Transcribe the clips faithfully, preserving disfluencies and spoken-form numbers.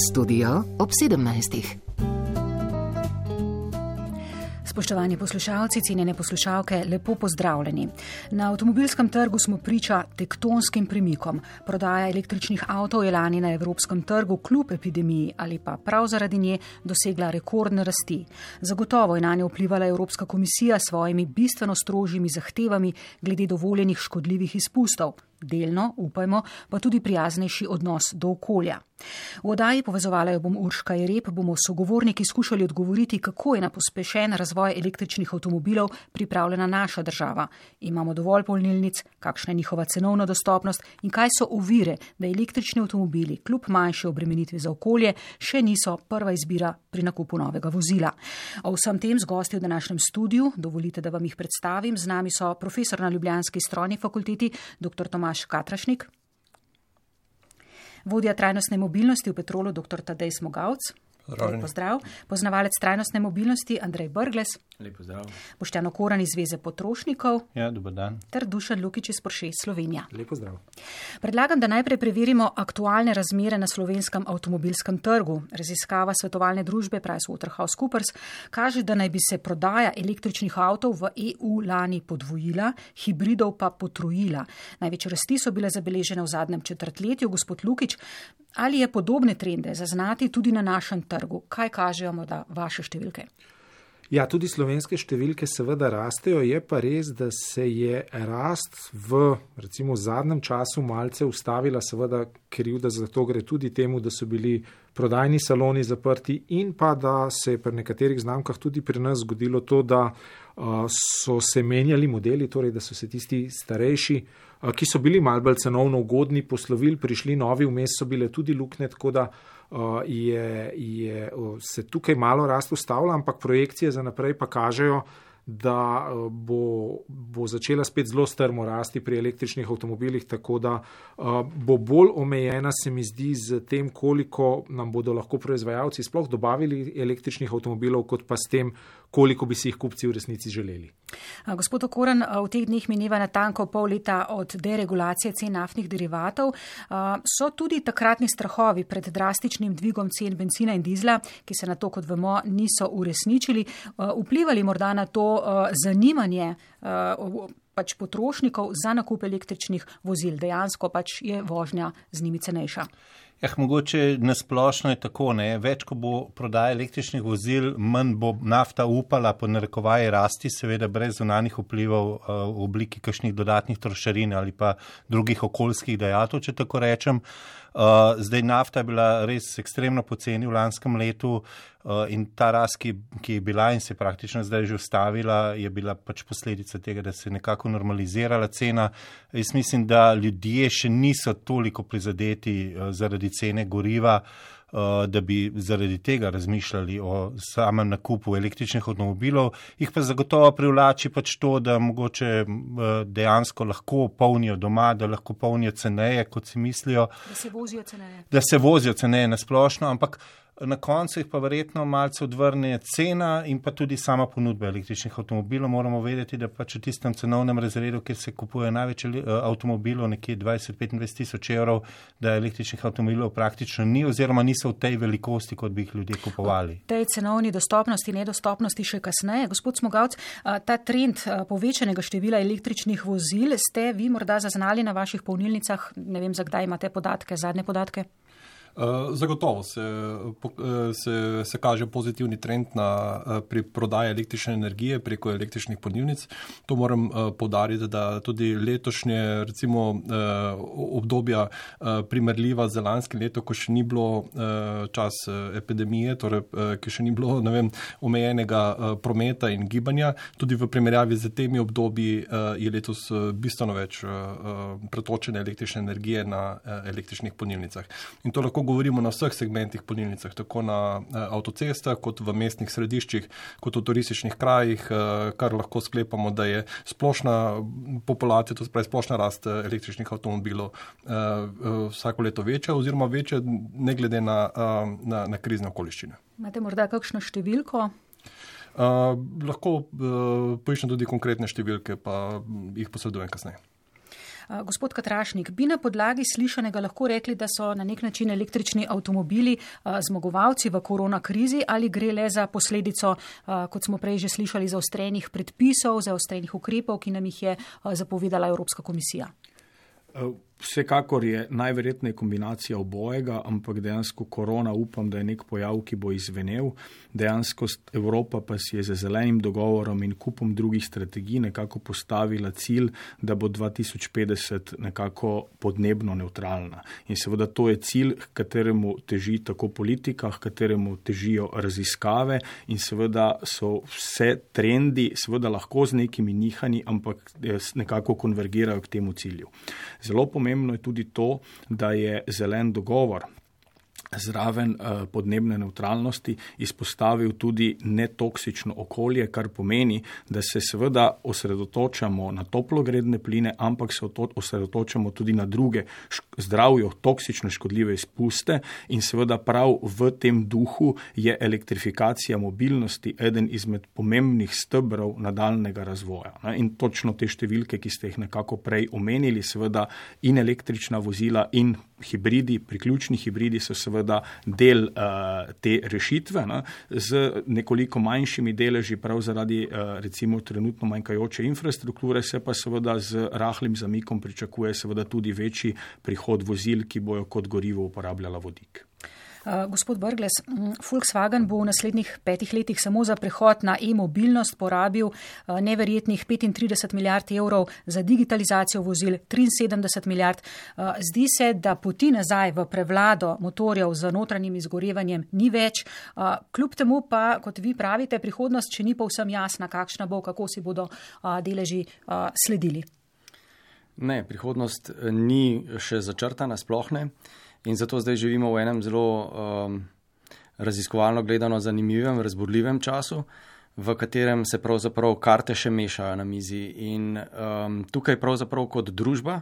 Studio ob sedemnajstih. Spoštovani poslušalci, cenjene poslušalke, lepo pozdravljeni. Na avtomobilskem trgu smo priča tektonskim premikom. Prodaja električnih avtov je lani na evropskem trgu kljub epidemiji ali pa prav zaradi nje dosegla rekordne rasti. Zagotovo je nanjo vplivala Evropska komisija s svojimi bistveno strožjimi zahtevami glede dovoljenih škodljivih izpustov. Delno, upajmo, pa tudi prijaznejši odnos do okolja. V oddaji Povezovala jo bom Urška Jereb, bomo sogovorniki skušali odgovoriti, kako je na pospešen razvoj električnih avtomobilov pripravljena naša država. Imamo dovolj polnilnic, kakšna je njihova cenovna dostopnost in kaj so ovire, da električni avtomobili kljub manjši obremenitvi za okolje še niso prva izbira pri nakupu novega vozila. O vsem tem z gosti v današnjem studiu, dovolite, da vam jih predstavim. Z nami so profesor na ljubljanski strojni fakulteti, dr. Tomaž Katrašnik, vodja trajnostne mobilnosti v Petrolu, dr. Tadej Smogavc. Lep pozdrav. Poznavalec trajnostne mobilnosti Andrej Brglez. Lep pozdrav. Boštjan Okoran iz Zveze potrošnikov. Ja, dober dan. Ter Dušan Lukič iz Porsche Slovenija. Lep pozdrav. Predlagam, da najprej preverimo aktualne razmere na slovenskem avtomobilskem trgu. Raziskava svetovalne družbe PricewaterhouseCoopers kaže, da naj bi se prodaja električnih avtov v E U lani podvojila, hibridov pa potrojila. Največje rasti so bile zabeležene v zadnjem četrtletju. Gospod Lukič, ali je podobne trende zaznati tudi na našem trgu? Kaj kažejo morda vaše številke? Ja, tudi slovenske številke seveda rastejo, je pa res, da se je rast v recimo v zadnjem času malce ustavila, seveda krivda za to gre tudi temu, da so bili prodajni saloni zaprti in pa da se je pri nekaterih znamkah tudi pri nas zgodilo to, da uh, so se menjali modeli, torej da so se tisti starejši, uh, ki so bili malo bolj cenovno ugodni, poslovili, prišli novi, vmes so bile tudi luknje, tako da Uh, je, je, uh, se tukaj malo rast ustavlja, ampak projekcije za naprej pa kažejo, da uh, bo, bo začela spet zelo strmo rasti pri električnih avtomobilih, tako da uh, bo bolj omejena, se mi zdi, z tem, koliko nam bodo lahko proizvajalci sploh dobavili električnih avtomobilov, kot pa s tem, koliko bi si jih kupci v resnici želeli. Gospod Okoran, v teh dneh mineva natanko pol leta od deregulacije cen naftnih derivatov. So tudi takratni strahovi pred drastičnim dvigom cen bencina in dizla, ki se na to, kot vemo, niso uresničili, vplivali morda na to zanimanje pač potrošnikov za nakup električnih vozil. Dejansko pač je vožnja z njimi cenejša. Eh, mogoče nasplošno je tako, ne, več ko bo prodaja električnih vozil, manj bo nafta upala po narekovaji rasti, seveda brez zunanjih vplivov uh, v obliki kakšnih dodatnih trošarin ali pa drugih okoljskih dajatev, če tako rečem. Uh, zdaj nafta je bila res ekstremno poceni v lanskem letu uh, in ta rast, ki, ki je bila in se je praktično zdaj že ustavila, je bila pač posledica tega, da se je nekako normalizirala cena. Jaz mislim, da ljudje še niso toliko prizadeti uh, zaradi cene goriva, uh, da bi zaradi tega razmišljali o samem nakupu električnih avtomobilov. Jih pa zagotovo privlači pač to, da mogoče uh, dejansko lahko polnijo doma, da lahko polnijo ceneje, kot si mislijo. Da se vozijo ceneje. Da se vozijo ceneje nasplošno, ampak na koncu jih pa verjetno malce odvrne cena in pa tudi sama ponudba električnih avtomobilov. Moramo vedeti, da pač v tistem cenovnem razredu, kjer se kupuje največ avtomobilov, nekje dvajset do petindvajset tisoč evrov, da električnih avtomobilov praktično ni oziroma niso v tej velikosti, kot bi jih ljudje kupovali. Tej cenovni dostopnosti, nedostopnosti še kasneje. Gospod Smogavc, ta trend povečanega števila električnih vozil ste vi morda zaznali na vaših polnilnicah? Ne vem, za kdaj imate podatke, zadnje podatke? Zagotovo se, se, se kaže pozitivni trend na, pri prodaji električne energije preko električnih polnilnic. To moram poudariti, da tudi letošnje recimo obdobja primerljiva z lanskim letom, ko še ni bilo čas epidemije, torej ki še ni bilo, ne vem, omejenega prometa in gibanja. Tudi v primerjavi z temi obdobji je letos bistveno več pretočene električne energije na električnih polnilnicah. In to lahko govorimo na vseh segmentih polnilnicah, tako na avtocestah, kot v mestnih središčih, kot v turističnih krajih, kar lahko sklepamo, da je splošna populacija, to se pravi splošna rast električnih avtomobilov vsako leto večja oziroma večja ne glede na, na, na krizne okoliščine. Imate morda kakšno številko? Uh, lahko uh, poiščem tudi konkretne številke, pa jih posredujem kasneje. Gospod Katrašnik, bi na podlagi slišanega lahko rekli, da so na nek način električni avtomobili zmagovalci v korona krizi ali gre le za posledico, kot smo prej že slišali, zaostrenih predpisov, zaostrenih ukrepov, ki nam jih je zapovedala Evropska komisija? Vsekakor je najverjetneje kombinacija obojega, ampak dejansko korona upam, da je nek pojav, ki bo izvenel. Dejansko Evropa pa si je z zelenim dogovorom in kupom drugih strategij nekako postavila cilj, da bo dva tisoč petdeset nekako podnebno neutralna. In seveda to je cilj, k kateremu teži tako politika, k kateremu težijo raziskave in seveda so vse trendi seveda lahko z nekimi nihanji, ampak nekako konvergirajo k temu cilju. Zelo pomembno je tudi to, da je zelen dogovor zraven podnebne nevtralnosti izpostavil tudi netoksično okolje, kar pomeni, da se seveda osredotočamo na toplogredne pline, ampak se osredotočamo tudi na druge zdravju toksično škodljive izpuste in seveda prav v tem duhu je elektrifikacija mobilnosti eden izmed pomembnih stebrov nadaljnega razvoja. In točno te številke, ki ste jih nekako prej omenili, seveda in električna vozila in hibridi, priključni hibridi so seveda del uh, te rešitve, ne, z nekoliko manjšimi deleži prav zaradi uh, recimo trenutno manjkajoče infrastrukture, se pa seveda z rahlim zamikom pričakuje seveda tudi večji prihod vozil, ki bojo kot gorivo uporabljala vodik. Gospod Brglez, Volkswagen bo v naslednjih petih letih samo za prehod na e-mobilnost porabil neverjetnih petintrideset milijard evrov, za digitalizacijo vozil triinsedemdeset milijard. Zdi se, da poti nazaj v prevlado motorjev z notranjim izgorevanjem ni več. Kljub temu pa, kot vi pravite, prihodnost še ni povsem jasna, kakšna bo, kako si bodo deleži sledili. Ne, prihodnost ni še začrtana, sploh ne. In zato zdaj živimo v enem zelo um, raziskovalno gledano zanimivem, razburljivem času, v katerem se pravzaprav karte še mešajo na mizi. In um, tukaj pravzaprav kot družba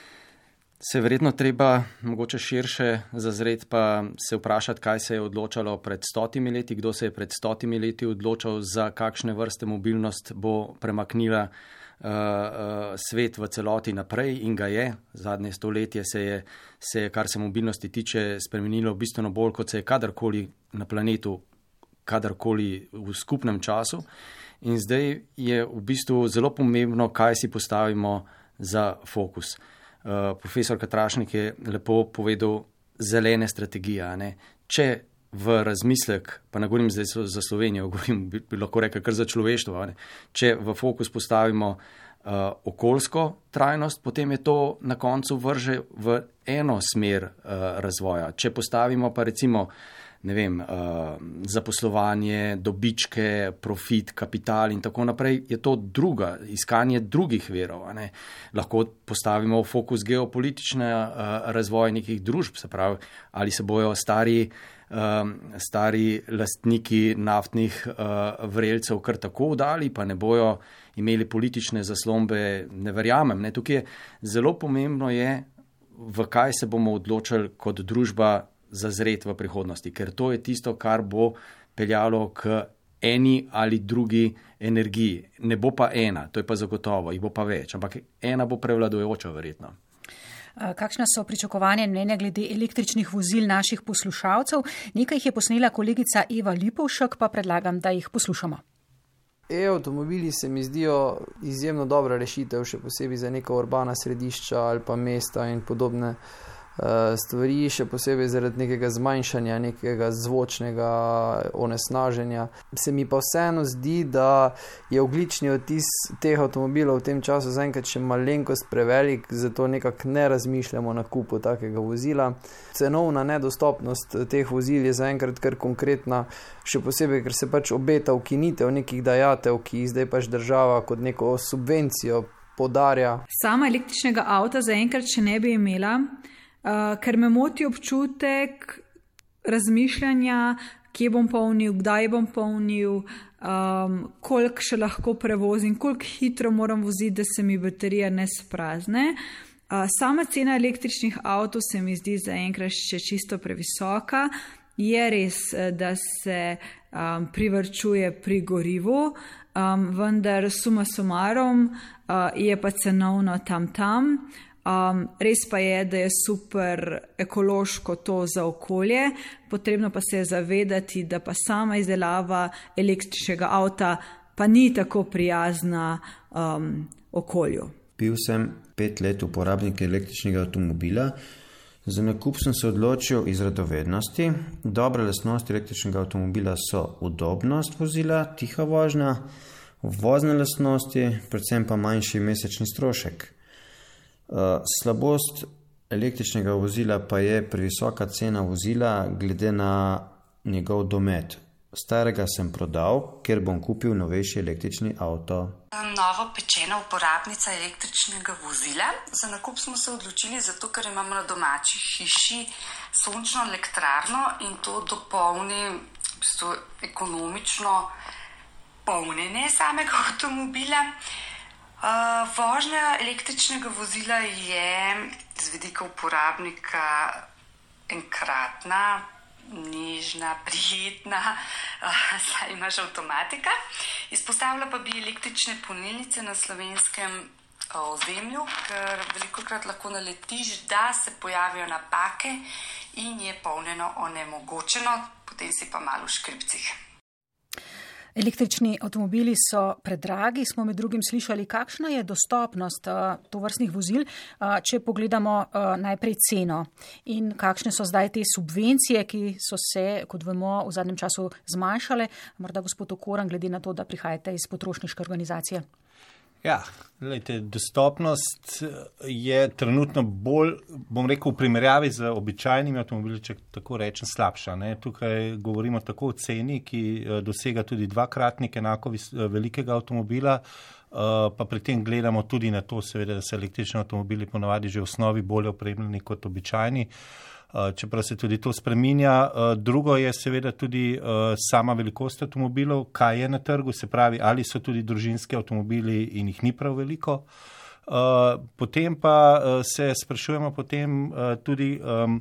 se verjetno treba mogoče širše zazreti pa se vprašati, kaj se je odločalo pred stotimi leti, kdo se je pred stotimi leti odločal, za kakšne vrste mobilnost bo premaknila Uh, uh, svet v celoti naprej in ga je. Zadnje stoletje se je, se je, kar se mobilnosti tiče, spremenilo bistveno bolj, kot se je kadarkoli na planetu, kadarkoli v skupnem času. In zdaj je v bistvu zelo pomembno, kaj si postavimo za fokus. Uh, profesor Katrašnik je lepo povedal zelene strategije. Ne? Če v razmislek, pa ne govorim zdaj za Slovenijo, govorim, bi, bi lahko rekel kar za človeštvo, ne? Če v fokus postavimo uh, okoljsko trajnost, potem je to na koncu vrže v eno smer uh, razvoja. Če postavimo pa recimo, ne vem, uh, zaposlovanje, dobičke, profit, kapital in tako naprej, je to druga, iskanje drugih verov. Ne? Lahko postavimo v fokus geopolitične uh, razvoje nekih družb, se pravi, ali se bojo stari Um, stari lastniki naftnih uh, vrelcev kar tako vdali, pa ne bojo imeli politične zaslombe, ne verjamem. Ne. Tukaj je zelo pomembno je, v kaj se bomo odločili kot družba zazret v prihodnosti, ker to je tisto, kar bo peljalo k eni ali drugi energiji. Ne bo pa ena, to je pa zagotovo, jih bo pa več, ampak ena bo prevladujoča verjetno. Kakšna so pričakovanja in mnenja glede električnih vozil naših poslušalcev? Nekaj jih je posnela kolegica Eva Lipovšek, pa predlagam, da jih poslušamo. E-avtomobili se mi zdijo izjemno dobra rešitev, še posebej za neka urbana središča ali pa mesta in podobne stvari, še posebej zaradi nekega zmanjšanja, nekega zvočnega onesnaženja. Se mi pa vseeno zdi, da je ogljični odtis teh avtomobilov v tem času zaenkrat še malenkost prevelik, zato nekako ne razmišljamo o nakupu takega vozila. Cenovna nedostopnost teh vozil je zaenkrat kar konkretna, še posebej, ker se pač obeta ukinitev nekih dajatev, ki jih zdaj pač država kot neko subvencijo podarja. Sama električnega avta zaenkrat še ne bi imela, Uh, ker me moti občutek razmišljanja, kje bom polnil, kdaj bom polnil, um, koliko še lahko prevozim, koliko hitro moram voziti, da se mi baterija ne sprazne. Uh, sama cena električnih avtov se mi zdi zaenkrat še čisto previsoka. Je res, da se um, privarčuje pri gorivu, um, vendar suma sumarum uh, je pa cenovno tam tam. Um, res pa je, da je super ekološko to za okolje, potrebno pa se je zavedati, da pa sama izdelava električnega avta pa ni tako prijazna um, okolju. Bil sem pet let uporabnik električnega avtomobila. Za nakup sem se odločil iz radovednosti. Dobre lastnosti električnega avtomobila so udobnost vozila, tiha vožnja, vozne lastnosti, predvsem pa manjši mesečni strošek. Slabost električnega vozila pa je previsoka cena vozila glede na njegov domet. Starega sem prodal, ker bom kupil novejši električni avto. Novo pečena uporabnica električnega vozila. Za nakup smo se odločili zato, ker imamo na domači hiši sončno elektrarno in to dopolni v bistvu ekonomično polnjenje samega avtomobila. Uh, vožnja električnega vozila je z vidika uporabnika enkratna, nežna, prijetna, uh, saj imaš avtomatika. Izpostavila pa bi električne polnilnice na slovenskem ozemlju, ker velikokrat lahko naletiš, da se pojavijo napake in je polnjeno onemogočeno, potem si pa malo v škripcih. Električni avtomobili so predragi, smo med drugim slišali, kakšna je dostopnost uh, tovrstnih vozil, uh, če pogledamo uh, najprej ceno in kakšne so zdaj te subvencije, ki so se, kot vemo, v zadnjem času zmanjšale. Morda gospod Okoran, glede na to, da prihajate iz potrošniške organizacije. Ja, gledajte, dostopnost je trenutno bolj, bom rekel, v primerjavi z običajnimi avtomobili, če tako rečem, slabša. Ne? Tukaj govorimo tako o ceni, ki dosega tudi dvakratnik enako velikega avtomobila, pa pri tem gledamo tudi na to, seveda, da so električni avtomobili ponavadi že v osnovi bolje opremljeni kot običajni, čeprav se tudi to spreminja. Drugo je seveda tudi sama velikost avtomobilov, kaj je na trgu, se pravi, ali so tudi družinski avtomobili in jih ni prav veliko. Potem pa se sprašujemo potem tudi,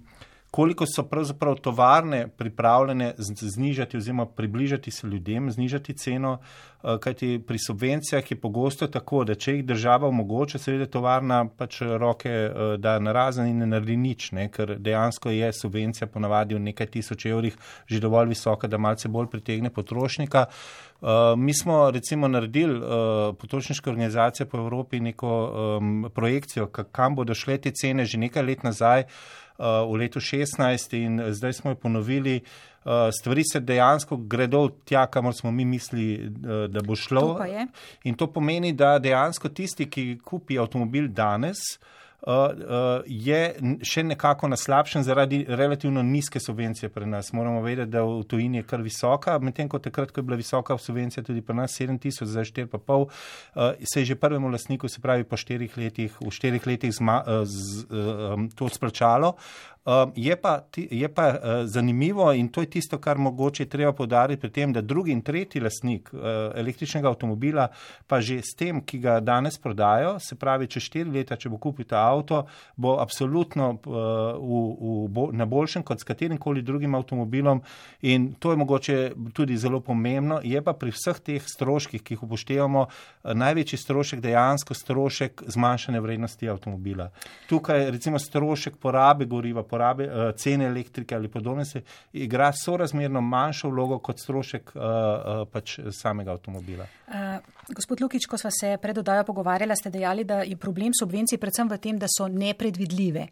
koliko so pravzaprav tovarne pripravljene znižati oziroma približati se ljudem, znižati ceno, kajti pri subvencijah je pogosto tako, da če jih država omogoča, seveda tovarna pač roke da narazen in ne naredi nič, ne, ker dejansko je subvencija ponavadi v nekaj tisoč evrih že dovolj visoka, da malce bolj pritegne potrošnika. Uh, mi smo recimo naredili uh, potrošniške organizacije po Evropi neko um, projekcijo, kam bodo šle te cene že nekaj let nazaj, uh, v letu šestnajst in zdaj smo jo ponovili. Uh, stvari se dejansko gredo tja, kamor smo mi mislili, uh, da bo šlo. To pa je. In to pomeni, da dejansko tisti, ki kupi avtomobil danes, Uh, uh, je še nekako na slabšem zaradi relativno nizke subvencije pri nas. Moramo vedeti, da v tujini je kar visoka, medtem ko takrat, ko je bila visoka subvencija tudi pri nas sedem tisoč, zdaj štiri pa pol, uh, se je že prvemu lastniku, se pravi po štirih letih, v štirih letih zma, uh, z, uh, um, to splačalo. Uh, je pa, je pa uh, zanimivo in to je tisto, kar mogoče treba poudariti pri tem, da drugi in tretji lastnik uh, električnega avtomobila pa že s tem, ki ga danes prodajo, se pravi, če štiri leta, če bo kupil ta avto, bo absolutno uh, v, v, bo, na boljšem kot s katerim koli drugim avtomobilom in to je mogoče tudi zelo pomembno. Je pa pri vseh teh stroških, ki jih upoštevamo, uh, največji strošek dejansko strošek zmanjšanja vrednosti avtomobila. Tukaj recimo strošek porabe goriva, porabe uh, cene elektrike ali podobno se igra sorazmerno manjšo vlogo kot strošek uh, uh, pač samega avtomobila. Uh, gospod Lukič, ko sva se pred oddajo pogovarjala, ste dejali, da je problem subvencij predvsem v tem, da so nepredvidljive.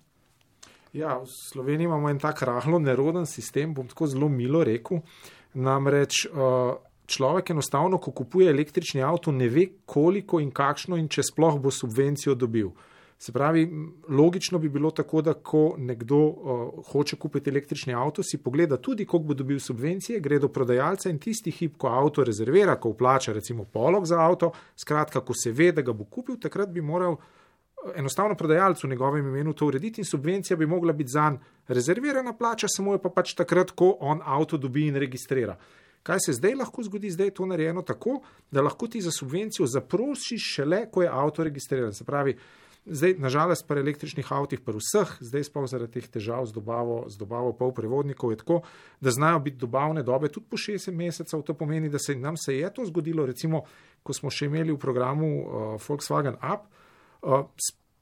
Ja, v Sloveniji imamo en tak rahlo neroden sistem, bom tako zelo milo rekel, namreč uh, človek enostavno, ko kupuje električni avto, ne ve koliko in kakšno in če sploh bo subvencijo dobil. Se pravi, logično bi bilo tako, da ko nekdo uh, hoče kupiti električni avto, si pogleda tudi, koliko bo dobil subvencije, gre do prodajalca in tisti hip, ko avto rezervira, ko vplača recimo polog za avto, skratka, ko se ve, da ga bo kupil, takrat bi moral enostavno prodajalcu v njegovem imenu to urediti in subvencija bi mogla biti zanj rezervirana, plača samo je pa pač takrat, ko on avto dobi in registrira. Kaj se zdaj lahko zgodi? Zdaj je to narejeno tako, da lahko ti za subvencijo zaprosiš šele, ko je avto registriran. Se pravi, zdaj, nažalost, pri električnih avtih, pri vseh, zdaj sploh zaradi teh težav z dobavo, z dobavo polprevodnikov je tako, da znajo biti dobavne dobe tudi po šest mesecev. To pomeni, da se nam se je to zgodilo, recimo, ko smo še imeli v programu uh, Volkswagen Up, uh,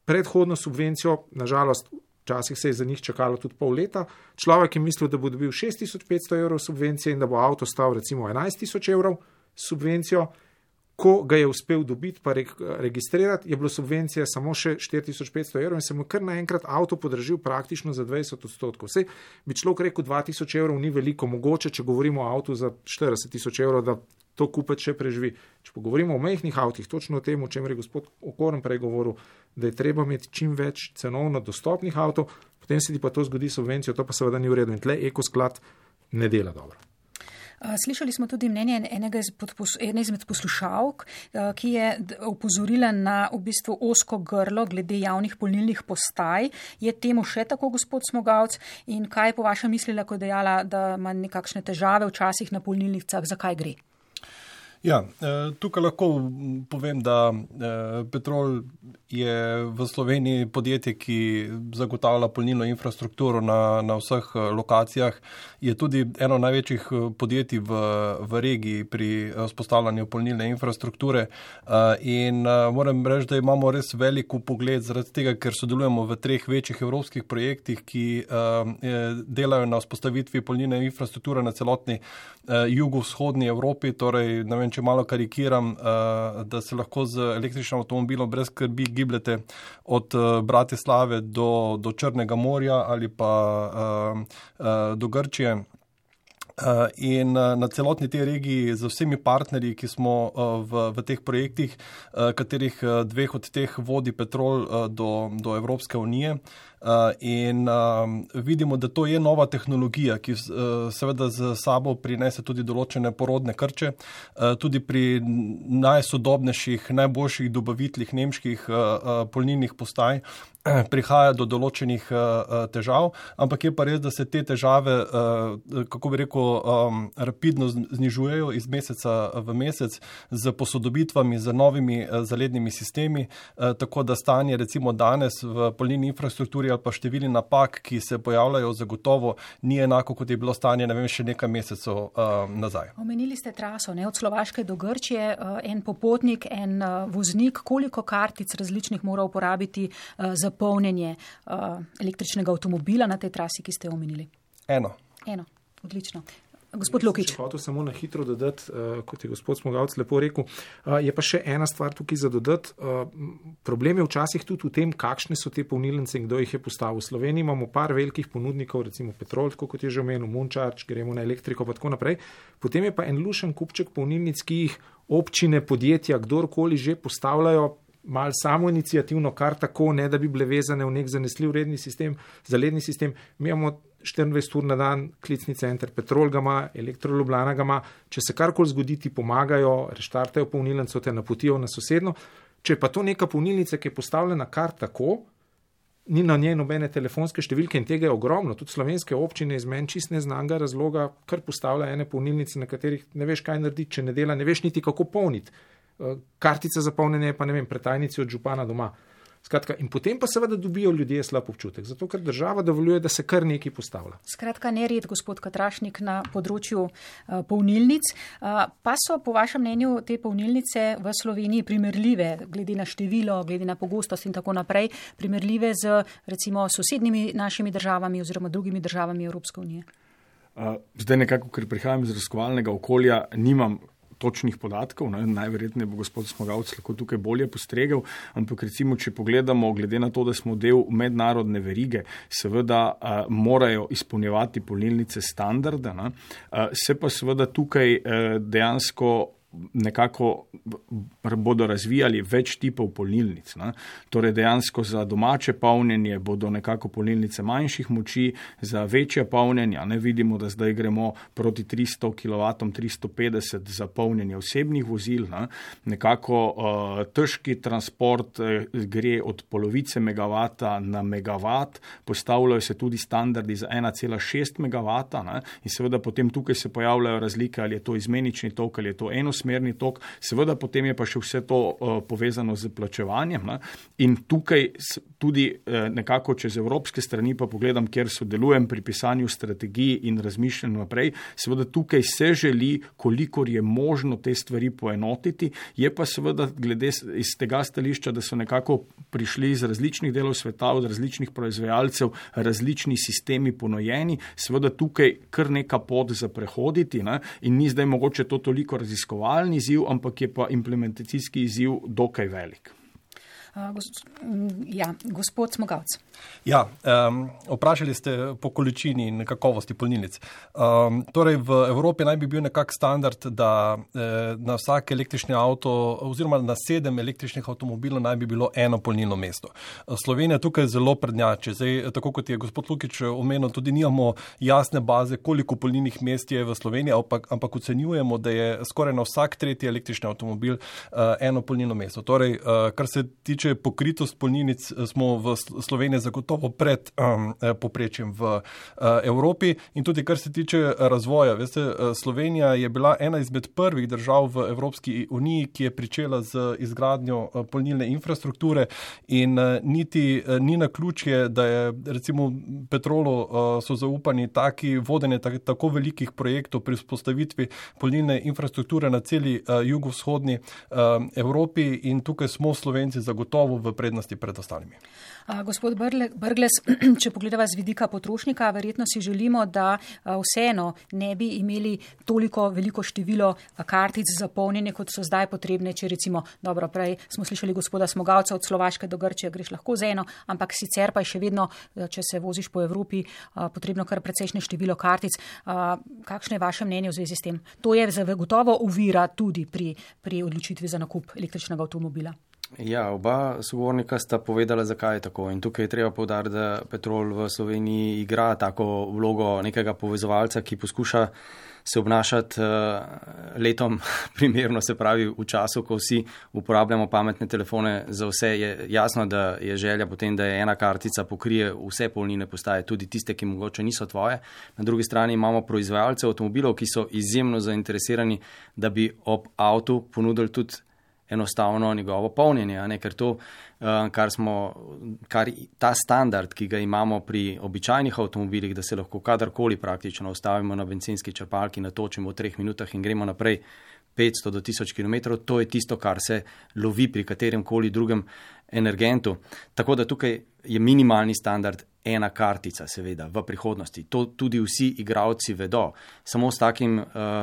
predhodno subvencijo, nažalost, včasih se je za njih čakalo tudi pol leta. Človek je mislil, da bo dobil šest tisoč petsto evrov subvencije in da bo avto stal recimo enajst tisoč evrov subvencijo. Ko ga je uspel dobiti pa registrirati, je bilo subvencija samo še štiri tisoč petsto evrov in se mu kar naenkrat avto podražil praktično za dvajset odstotkov. Vse bi človek rekel, dva tisoč evrov ni veliko, mogoče, če govorimo o avtu za štirideset tisoč evrov, da to kupec še preživi. Če pa govorimo o majhnih avtih, točno o tem, o čem je gospod Okorn prej govoril, da je treba imeti čim več cenovno dostopnih avtov, potem se ti pa to zgodi subvencijo, to pa seveda ni v redu in tle ekosklad ne dela dobro. Slišali smo tudi mnenje enega izmed poslušalk, ki je opozorila na v bistvu ozko grlo glede javnih polnilnih postaj. Je temu še tako, gospod Smogavc? In kaj je po vašem mislila, ko je dejala, da ima nekakšne težave včasih na polnilnicah? Zakaj gre? Ja, tukaj lahko povem, da Petrol je v Sloveniji podjetje, ki zagotavlja polnilno infrastrukturo na, na vseh lokacijah. Je tudi eno največjih podjetij v, v regiji pri vzpostavljanju polnilne infrastrukture in moram reči, da imamo res veliko pogled zaradi tega, ker sodelujemo v treh večjih evropskih projektih, ki delajo na vzpostavitvi polnilne infrastrukture na celotni jugovzhodni Evropi, torej ne vem, če malo karikiram, da se lahko z električnim avtomobilom brez skrbi gibljete od Bratislave do, do Črnega morja ali pa do Grčije. In na celotni tej regiji z vsemi partnerji, ki smo v, v teh projektih, katerih dveh od teh vodi Petrol do, do Evropske unije. In vidimo, da to je nova tehnologija, ki seveda z sabo prinese tudi določene porodne krče, tudi pri najsodobnejših, najboljših dobaviteljih nemških polnilnih postaj prihaja do določenih težav, ampak je pa res, da se te težave, kako bi rekel, rapidno znižujejo iz meseca v mesec z posodobitvami, z novimi zalednimi sistemi, tako da stanje recimo danes v polnilni infrastrukturi ali pa števili napak, ki se pojavljajo, zagotovo ni enako, kot je bilo stanje, ne vem, še nekaj mesecev uh, nazaj. Omenili ste traso, ne, od Slovaške do Grčije, uh, en popotnik, en uh, voznik, koliko kartic različnih mora uporabiti uh, za polnjenje uh, električnega avtomobila na tej trasi, ki ste omenili? Eno. Eno, odlično. Gospod Lukič. Če hotel samo na hitro dodati, uh, kot je gospod Smogavc lepo rekel, uh, je pa še ena stvar tukaj za dodati. Uh, problem je včasih tudi v tem, kakšne so te polnilnice in kdo jih je postavil. V Sloveniji imamo par velikih ponudnikov, recimo Petrol, kot je že omenil, Moncharge, gremo na elektriko pa tako naprej. Potem je pa en lušen kupček polnilnic, ki jih občine, podjetja, kdorkoli že postavljajo malo samo inicijativno, kar tako, ne da bi bile vezane v nek zanesljiv redni sistem, zaledni sistem. Mi imamo štiriindvajset ur na dan klicni center, Petrol ga ima, Elektro Ljubljana ga ima, če se karkoli zgodi, ti pomagajo, reštartajo polnilnico, te napotijo na sosedno. Če je pa to neka polnilnica, ki je postavljena kar tako, ni na njej nobene telefonske številke in tega je ogromno. Tudi slovenske občine iz meni čist neznanega razloga, kar postavlja ene polnilnice, na katerih ne veš, kaj narediti, če ne dela, ne veš niti kako polniti. Kartica za polnjenje pa ne vem, pretajnici od župana doma. Skratka, in potem pa seveda dobijo ljudje slab občutek, zato ker država dovoljuje, da se kar nekaj postavlja. Skratka, nered, gospod Katrašnik, na področju uh, polnilnic. Uh, pa so po vašem mnenju te polnilnice v Sloveniji primerljive, glede na število, glede na pogostost in tako naprej, primerljive z recimo sosednjimi našimi državami oziroma drugimi državami Evropske unije? Uh, zdaj nekako, ker prihajam iz raziskovalnega okolja, nimam točnih podatkov, ne, najverjetneje bo gospod Smogavc lahko tukaj bolje postregel, ampak recimo, če pogledamo, glede na to, da smo del mednarodne verige, seveda uh, morajo izpolnjevati polnilnice standarde, ne, uh, se pa seveda tukaj uh, dejansko nekako bodo razvijali več tipov polnilnic. Ne. Torej dejansko za domače polnjenje bodo nekako polnilnice manjših moči, za večja polnjenja, ne vidimo, da zdaj gremo proti tristo kilovatov, tristo petdeset za polnjenje osebnih vozil. Ne. Nekako uh, težki transport uh, gre od polovice megavata na megavat, postavljajo se tudi standardi za ena cela šest megavata, ne. In seveda potem tukaj se pojavljajo razlike, ali je to izmenični tok, ali je to enos dvosmerni tok, seveda potem je pa še vse to uh, povezano z plačevanjem. Ne? In tukaj tudi uh, nekako čez evropske strani pa pogledam, kjer sodelujem pri pisanju strategij in razmišljanju naprej, seveda tukaj se želi, kolikor je možno te stvari poenotiti, je pa seveda glede iz tega stališča, da so nekako prišli iz različnih delov sveta, od različnih proizvajalcev, različni sistemi ponojeni, seveda tukaj kar neka pot za prehoditi, ne? In ni zdaj mogoče to toliko raziskovalni izziv, ampak je pa implementacijski izziv dokaj velik. Uh, gos, ja, gospod Smogavc. Ja, um, vprašali ste po količini in kakovosti polnilnic. Um, torej v Evropi naj bi bil nekak standard, da eh, na vsak električni avto oziroma na sedem električnih avtomobilov naj bi bilo eno polnilno mesto. Slovenija tukaj zelo prednjači. Zdaj, tako kot je gospod Lukič omenil, tudi nimamo jasne baze, koliko polnilnih mest je v Sloveniji, ampak, ampak ocenjujemo, da je skoraj na vsak tretji električni avtomobil uh, eno polnilno mesto. Torej, uh, kar se tiče pokritost polnilnic, smo v Sloveniji zagotovo pred um, poprečjem v uh, Evropi in tudi kar se tiče razvoja. Veste, Slovenija je bila ena izmed prvih držav v Evropski uniji, ki je pričela z izgradnjo uh, polnilne infrastrukture in uh, niti uh, ni naključje, da je recimo Petrolu uh, so zaupani taki vodenje tak, tako velikih projektov pri vzpostavitvi polnilne infrastrukture na celi uh, jugovzhodni uh, Evropi in tukaj smo Slovenci zagotovo v prednosti pred ostalimi. A, gospod Brglez, če pogledava z vidika potrošnika, verjetno si želimo, da a, vseeno ne bi imeli toliko veliko število kartic za polnjenje, kot so zdaj potrebne, če recimo, dobro, prej smo slišali gospoda Smogavca, od Slovaške do Grčije greš lahko z eno, ampak sicer pa je še vedno, če se voziš po Evropi, a, potrebno kar precejšnje število kartic. A, kakšno je vaše mnenje v zvezi s tem? To je zagotovo ovira tudi pri, pri odločitvi za nakup električnega avtomobila. Ja, oba sogovornika sta povedala, zakaj je tako. In tukaj je treba poudariti, da Petrol v Sloveniji igra tako vlogo nekega povezovalca, ki poskuša se obnašati uh, letom primerno, se pravi v času, ko vsi uporabljamo pametne telefone za vse. Je jasno, da je želja potem, da je ena kartica pokrije vse polnilne postaje, tudi tiste, ki mogoče niso tvoje. Na drugi strani imamo proizvajalce avtomobilov, ki so izjemno zainteresirani, da bi ob avtu ponudili tudi enostavno njegovo polnjenje, ne? Ker to, kar smo, kar ta standard, ki ga imamo pri običajnih avtomobilih, da se lahko kadarkoli praktično ustavimo na bencinski črpalki, natočimo v treh minutah in gremo naprej petsto do tisoč kilometrov, to je tisto, kar se lovi pri katerem koli drugem energentu. Tako da tukaj je minimalni standard ena kartica, seveda, v prihodnosti. To tudi vsi igralci vedo. Samo s takim uh,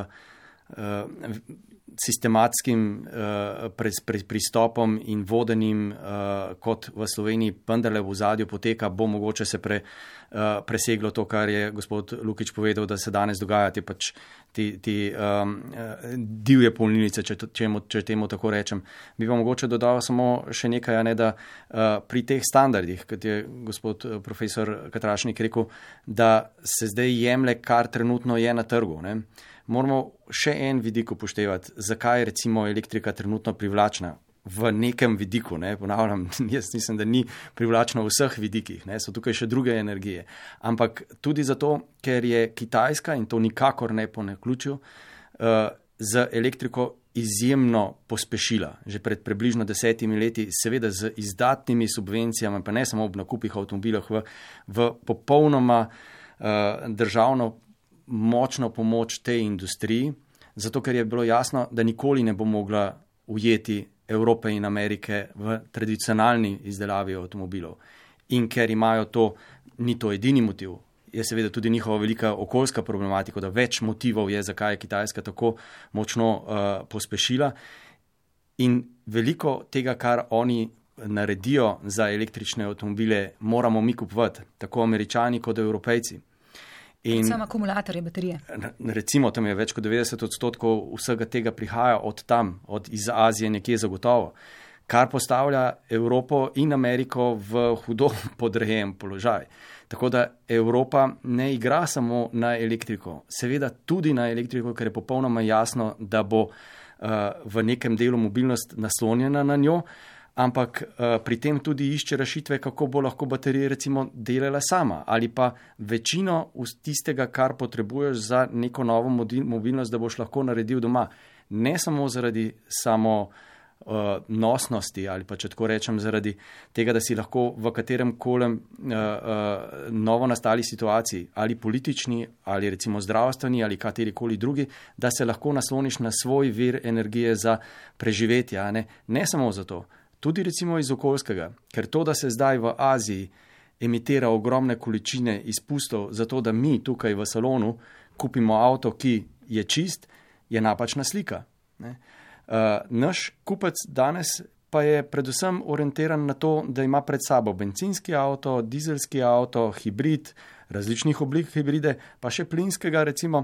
uh, sistematskim uh, pre, pre, pristopom in vodenim, uh, kot v Sloveniji vendarle v ozadju poteka, bo mogoče se pre, uh, preseglo to, kar je gospod Lukič povedal, da se danes dogaja, te pač ti, ti um, divje polnilnice, če, če, če temu tako rečem. Bi pa mogoče dodal samo še nekaj, ne, da uh, pri teh standardih, kot je gospod profesor Katrašnik rekel, da se zdaj jemlje, kar trenutno je na trgu, ne. Moramo še en vidik upoštevati, zakaj je recimo elektrika trenutno privlačna v nekem vidiku, ne, ponavljam, jaz mislim, da ni privlačna v vseh vidikih, ne, so tukaj še druge energije, ampak tudi zato, ker je Kitajska, in to nikakor ne po naključju, uh, z elektriko izjemno pospešila, že pred približno desetimi leti, seveda z izdatnimi subvencijami, pa ne samo ob nakupih avtomobilah, v, v popolnoma uh, državno močno pomoč tej industriji, zato ker je bilo jasno, da nikoli ne bo mogla ujeti Evrope in Amerike v tradicionalni izdelavi avtomobilov. In ker imajo to, ni to edini motiv, je seveda tudi njihova velika okoljska problematika, da več motivov je, zakaj je Kitajska tako močno uh, pospešila. In veliko tega, kar oni naredijo za električne avtomobile, moramo mi kupovati, tako Američani kot Evropejci. In samo akumulatorje, baterije. Recimo, tam je več kot devetdeset odstotkov vsega tega prihaja od tam, od iz Azije nekje zagotovo, kar postavlja Evropo in Ameriko v hudo podrejen položaj. Tako da Evropa ne igra samo na elektriko, seveda tudi na elektriko, ker je popolnoma jasno, da bo uh, v nekem delu mobilnost naslonjena na njo, ampak uh, pri tem tudi išče rešitve, kako bo lahko baterija recimo delala sama ali pa večino tistega, kar potrebuješ za neko novo mobilnost, da boš lahko naredil doma. Ne samo zaradi samo uh, nosnosti ali pa, če tako rečem, zaradi tega, da si lahko v katerem kolem uh, uh, novo nastali situaciji, ali politični, ali recimo zdravstveni, ali katerikoli drugi, da se lahko nasloniš na svoj vir energije za preživetje. Ne? ne samo zato, tudi recimo iz okoljskega, ker to, da se zdaj v Aziji emitira ogromne količine izpustov, zato da mi tukaj v salonu kupimo avto, ki je čist, je napačna slika. Ne? Uh, naš kupec danes pa je predvsem orientiran na to, da ima pred sabo bencinski avto, dizelski avto, hibrid, različnih oblik hibride, pa še plinskega recimo.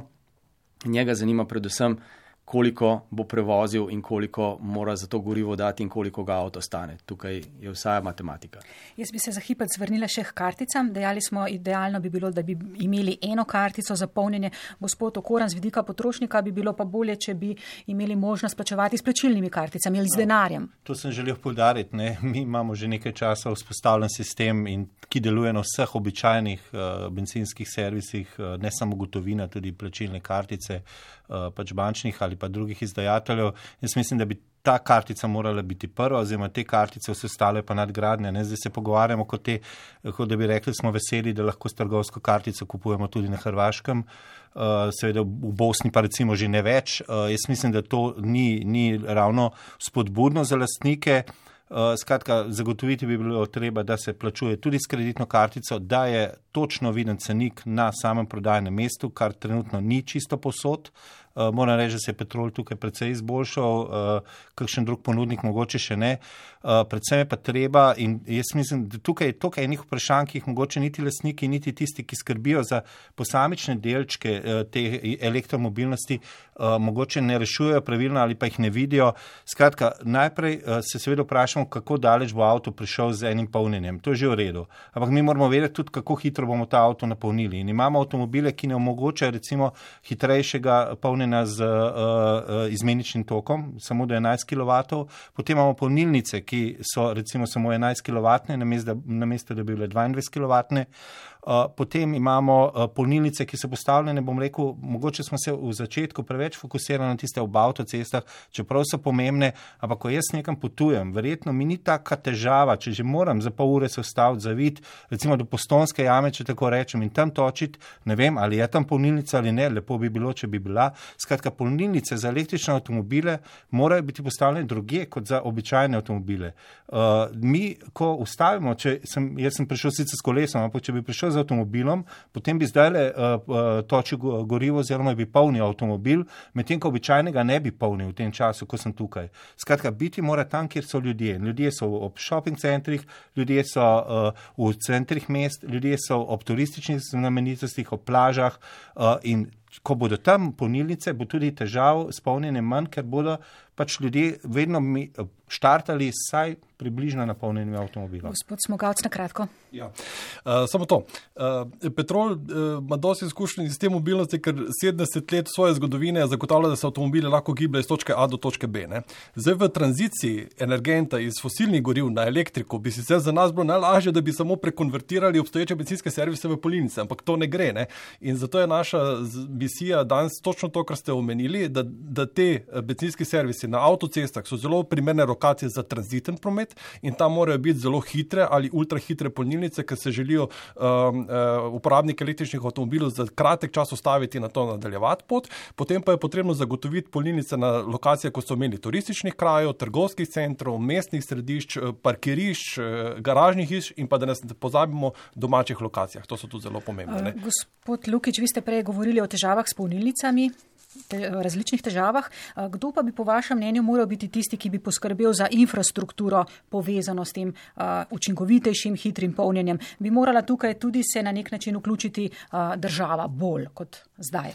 Njega zanima predvsem, koliko bo prevozil in koliko mora za to gorivo dati in koliko ga avto stane. Tukaj je vsa matematika. Jaz bi se za hipec vrnila še k karticam. Dejali smo, idealno bi bilo, da bi imeli eno kartico za polnjenje. Gospod Okoran, z vidika potrošnika bi bilo pa bolje, če bi imeli možnost plačevati s plačilnimi karticami ali z denarjem. To sem želel poudariti. Ne? Mi imamo že nekaj časa vzpostavljen sistem, in, ki deluje na vseh običajnih uh, bencinskih servisih, uh, ne samo gotovina, tudi plačilne kartice, uh, pač bančnih ali pa drugih izdajateljev. Jaz mislim, da bi ta kartica morala biti prva, oziroma te kartice vse ostale pa nadgradnje. Ne? Zdaj se pogovarjamo, kot, te, kot da bi rekli, smo veseli, da lahko s trgovsko kartico kupujemo tudi na Hrvaškem. Uh, seveda v Bosni pa recimo že ne več. Uh, jaz mislim, da to ni, ni ravno spodbudno za lastnike. Uh, skratka, zagotoviti bi bilo treba, da se plačuje tudi s kreditno kartico, da je točno viden cenik na samem prodajnem mestu, kar trenutno ni čisto posod. Uh, moram reči, da se je Petrol tukaj precej izboljšal, uh, kakšen drug ponudnik mogoče še ne. Uh, predvsem je pa treba, in jaz mislim, da tukaj je toliko enih vprašanj, ki jih mogoče niti lastniki, niti tisti, ki skrbijo za posamične delčke uh, te elektromobilnosti, uh, mogoče ne rešujejo pravilno ali pa jih ne vidijo. Skratka, najprej uh, se seveda vprašamo, kako daleč bo avto prišel z enim polnjenjem. To je že v redu. Ampak mi moramo vedeti tudi, kako hitro bomo ta avto napolnili. In imamo avtomobile, ki ne omogočajo recimo hitrejšega polnjenja z uh, uh, izmeničnim tokom, samo do enajst kilovatov. Potem imamo polnilnice, ki so recimo samo enajst kilovatne, namesto da, namesto, da bi bile dvaindvajset kilovatne. Uh, potem imamo uh, polnilnice, ki so postavljene, bom rekel, mogoče smo se v začetku preveč fokusirali na tiste ob avtocestah, čeprav so pomembne, ampak ko jaz nekam potujem, verjetno mi ni taka težava, če že moram za pol ure se ustaviti, zaviti, recimo do Postojnske jame, če tako rečem, in tam točiti, ne vem, ali je tam polnilnica ali ne, lepo bi bilo, če bi bila. Skratka, polnilnice za električne avtomobile morajo biti postavljene drugje kot za običajne avtomobile. Uh, mi, ko ustavimo, če sem, jaz sem prišel sicer s kolesom, ampak če bi prišel z avtomobilom, potem bi zdaj le uh, uh, točil gorivo oziroma bi polnil avtomobil, medtem ko običajnega ne bi polnil v tem času, ko sem tukaj. Skratka, biti mora tam, kjer so ljudje. Ljudje so ob shopping centrih, ljudje so uh, v centrih mest, ljudje so ob turističnih znamenitostih, ob plažah uh, in ko bodo tam polnilnice, bo tudi težav s polnjenjem manj, ker bodo pač ljudje vedno mi štartali saj približno napolnjenjem avtomobila. Gospod Smogavc, na kratko. Ja, uh, samo to. Uh, Petrol uh, ima dosti izkušenj s tem mobilnosti, ker sedemdeset let svoje zgodovine zagotavlja, da se avtomobili lahko gibljajo iz točke A do točke B. Ne? Zdaj v tranziciji energenta iz fosilnih goriv na elektriko bi sicer za nas bilo najlažje, da bi samo prekonvertirali obstoječe bencinske servise v polnilnice, ampak to ne gre. Ne? In zato je naša misija danes točno to, kar ste omenili, da, da te bencinski servisi na avtocestah so zelo primerne lokacije za tranziten promet in tam morajo biti zelo hitre ali ultrahitre polnilnice, ker se želijo um, uh, uporabniki električnih avtomobilov za kratek čas ustaviti na to nadaljevati pot. Potem pa je potrebno zagotoviti polnilnice na lokacijah, kot so imeli turističnih krajev, trgovskih centrov, mestnih središč, parkirišč, garažnih hiš in pa da ne pozabimo domačih lokacijah. To so tudi zelo pomembne. Ne? Gospod Lukič, vi ste prej govorili o težavah s polnilnicami, te, različnih težavah. Kdo pa bi po vašem mnenju moral biti tisti, ki bi poskrbel za infrastrukturo povezano s tem uh, učinkovitejšim, hitrim polnjenjem? Bi morala tukaj tudi se na nek način vključiti uh, država bolj kot zdaj?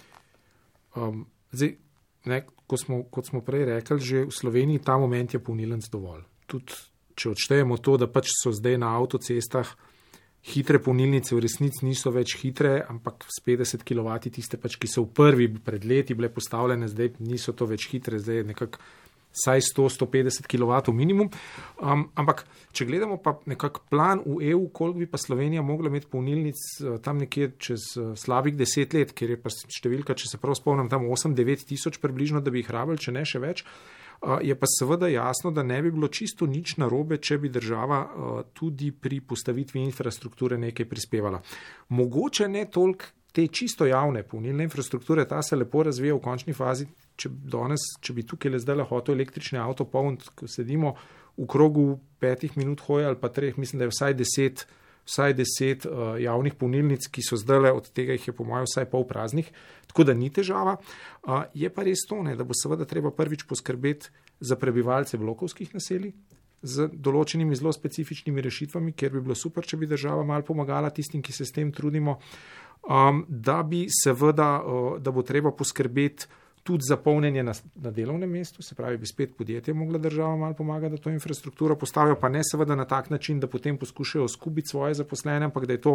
Um, zdaj, ne, ko smo, kot smo prej rekli, že v Sloveniji ta moment je polnilnic dovolj. Tudi če odštejemo to, da pač so zdaj na avtocestah hitre polnilnice, v resnici niso več hitre, ampak s petdeset kilovatov tiste pač, ki so v prvi pred leti bile postavljene, zdaj niso to več hitre, zdaj nekako saj sto do sto petdeset kilovatov minimum. Um, ampak, če gledamo pa nekak plan v E U, koliko bi pa Slovenija mogla imeti polnilnic tam nekje čez slabih deset let, ker je pa številka, če se prav spomnim, tam osem do devet tisoč približno, da bi jih rabili, če ne še več, uh, je pa seveda jasno, da ne bi bilo čisto nič narobe, če bi država uh, tudi pri postavitvi infrastrukture nekaj prispevala. Mogoče ne toliko te čisto javne polnilne infrastrukture, ta se lepo razvija v končni fazi, če, danes, če bi tukaj le zdaj hotel električni avto polniti, ko sedimo v krogu petih minut hoje ali pa treh, mislim, da je vsaj deset, vsaj deset uh, javnih polnilnic, ki so zdaj, od tega jih je po mojem vsaj pol praznih, tako da ni težava. Uh, je pa res to, ne, da bo seveda treba prvič poskrbeti za prebivalce blokovskih naselij, z določenimi zelo specifičnimi rešitvami, kjer bi bilo super, če bi država malo pomagala tistim, ki se s tem trudimo. Um, da bi seveda, uh, da bo treba poskrbeti tudi za polnjenje na, na delovnem mestu, se pravi, bi spet podjetje mogla država malo pomagati, da to infrastrukturo postavijo, pa ne seveda na tak način, da potem poskušajo skupiti svoje zaposlene, ampak da je to,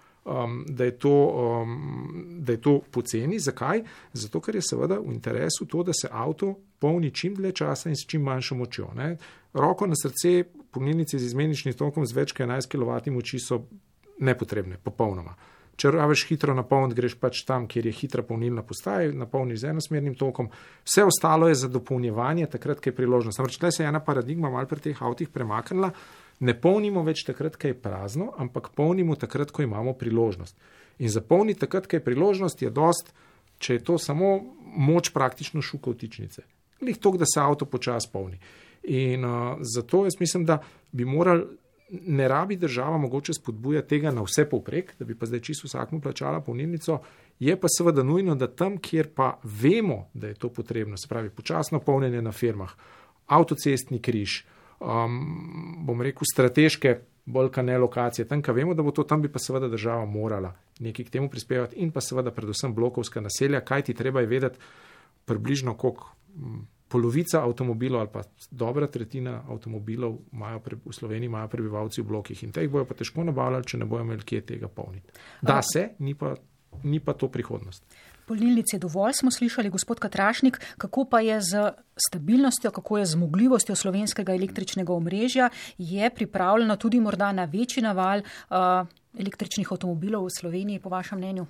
um, da je to, um, da je to poceni. Zakaj? Zato, ker je seveda v interesu to, da se avto polni čim dlje časa in s čim manjšo močjo. Ne? Roko na srce, polnilnice z izmeničnim tokom z več kot enajst kilovatov moči so nepotrebne, popolnoma. Če rabiš hitro napolniti, greš pač tam, kjer je hitra polnilna postaja, napolniš z enosmernim tokom. Vse ostalo je za dopolnjevanje takrat, ko je priložnost. Namreč tukaj se je ena paradigma malo pri teh avtih premaknila. Ne polnimo več takrat, ko je prazno, ampak polnimo takrat, ko imamo priložnost. In za polniti takrat, ko je priložnost, je dost, če je to samo moč praktično šuka vtičnice. Lih toliko, da se avto počas polni. In uh, zato jaz mislim, da bi morali ne rabi država mogoče spodbuja tega na vse povprek, da bi pa zdaj čisto vsakmu plačala polnilnico, je pa seveda nujno, da tam, kjer pa vemo, da je to potrebno, se pravi počasno polnjenje na firmah, avtocestni križ, um, bom rekel strateške bolj kane lokacije, tam, kjer vemo, da bo to, tam bi pa seveda država morala nekaj k temu prispevati in pa seveda predvsem blokovska naselja, kaj ti treba je vedeti približno koliko polovica avtomobilov ali pa dobra tretjina avtomobilov imajo pre, v Sloveniji imajo prebivalci v blokih in te jih bojo pa težko nabavljali, če ne bojo imeli kje tega polniti. Da se, ni pa, ni pa to prihodnost. Polnilnic je dovolj, smo slišali, gospod Katrašnik, kako pa je z stabilnostjo, kako je z zmogljivostjo slovenskega električnega omrežja, je pripravljeno tudi morda na večji naval uh, električnih avtomobilov v Sloveniji, po vašem mnenju?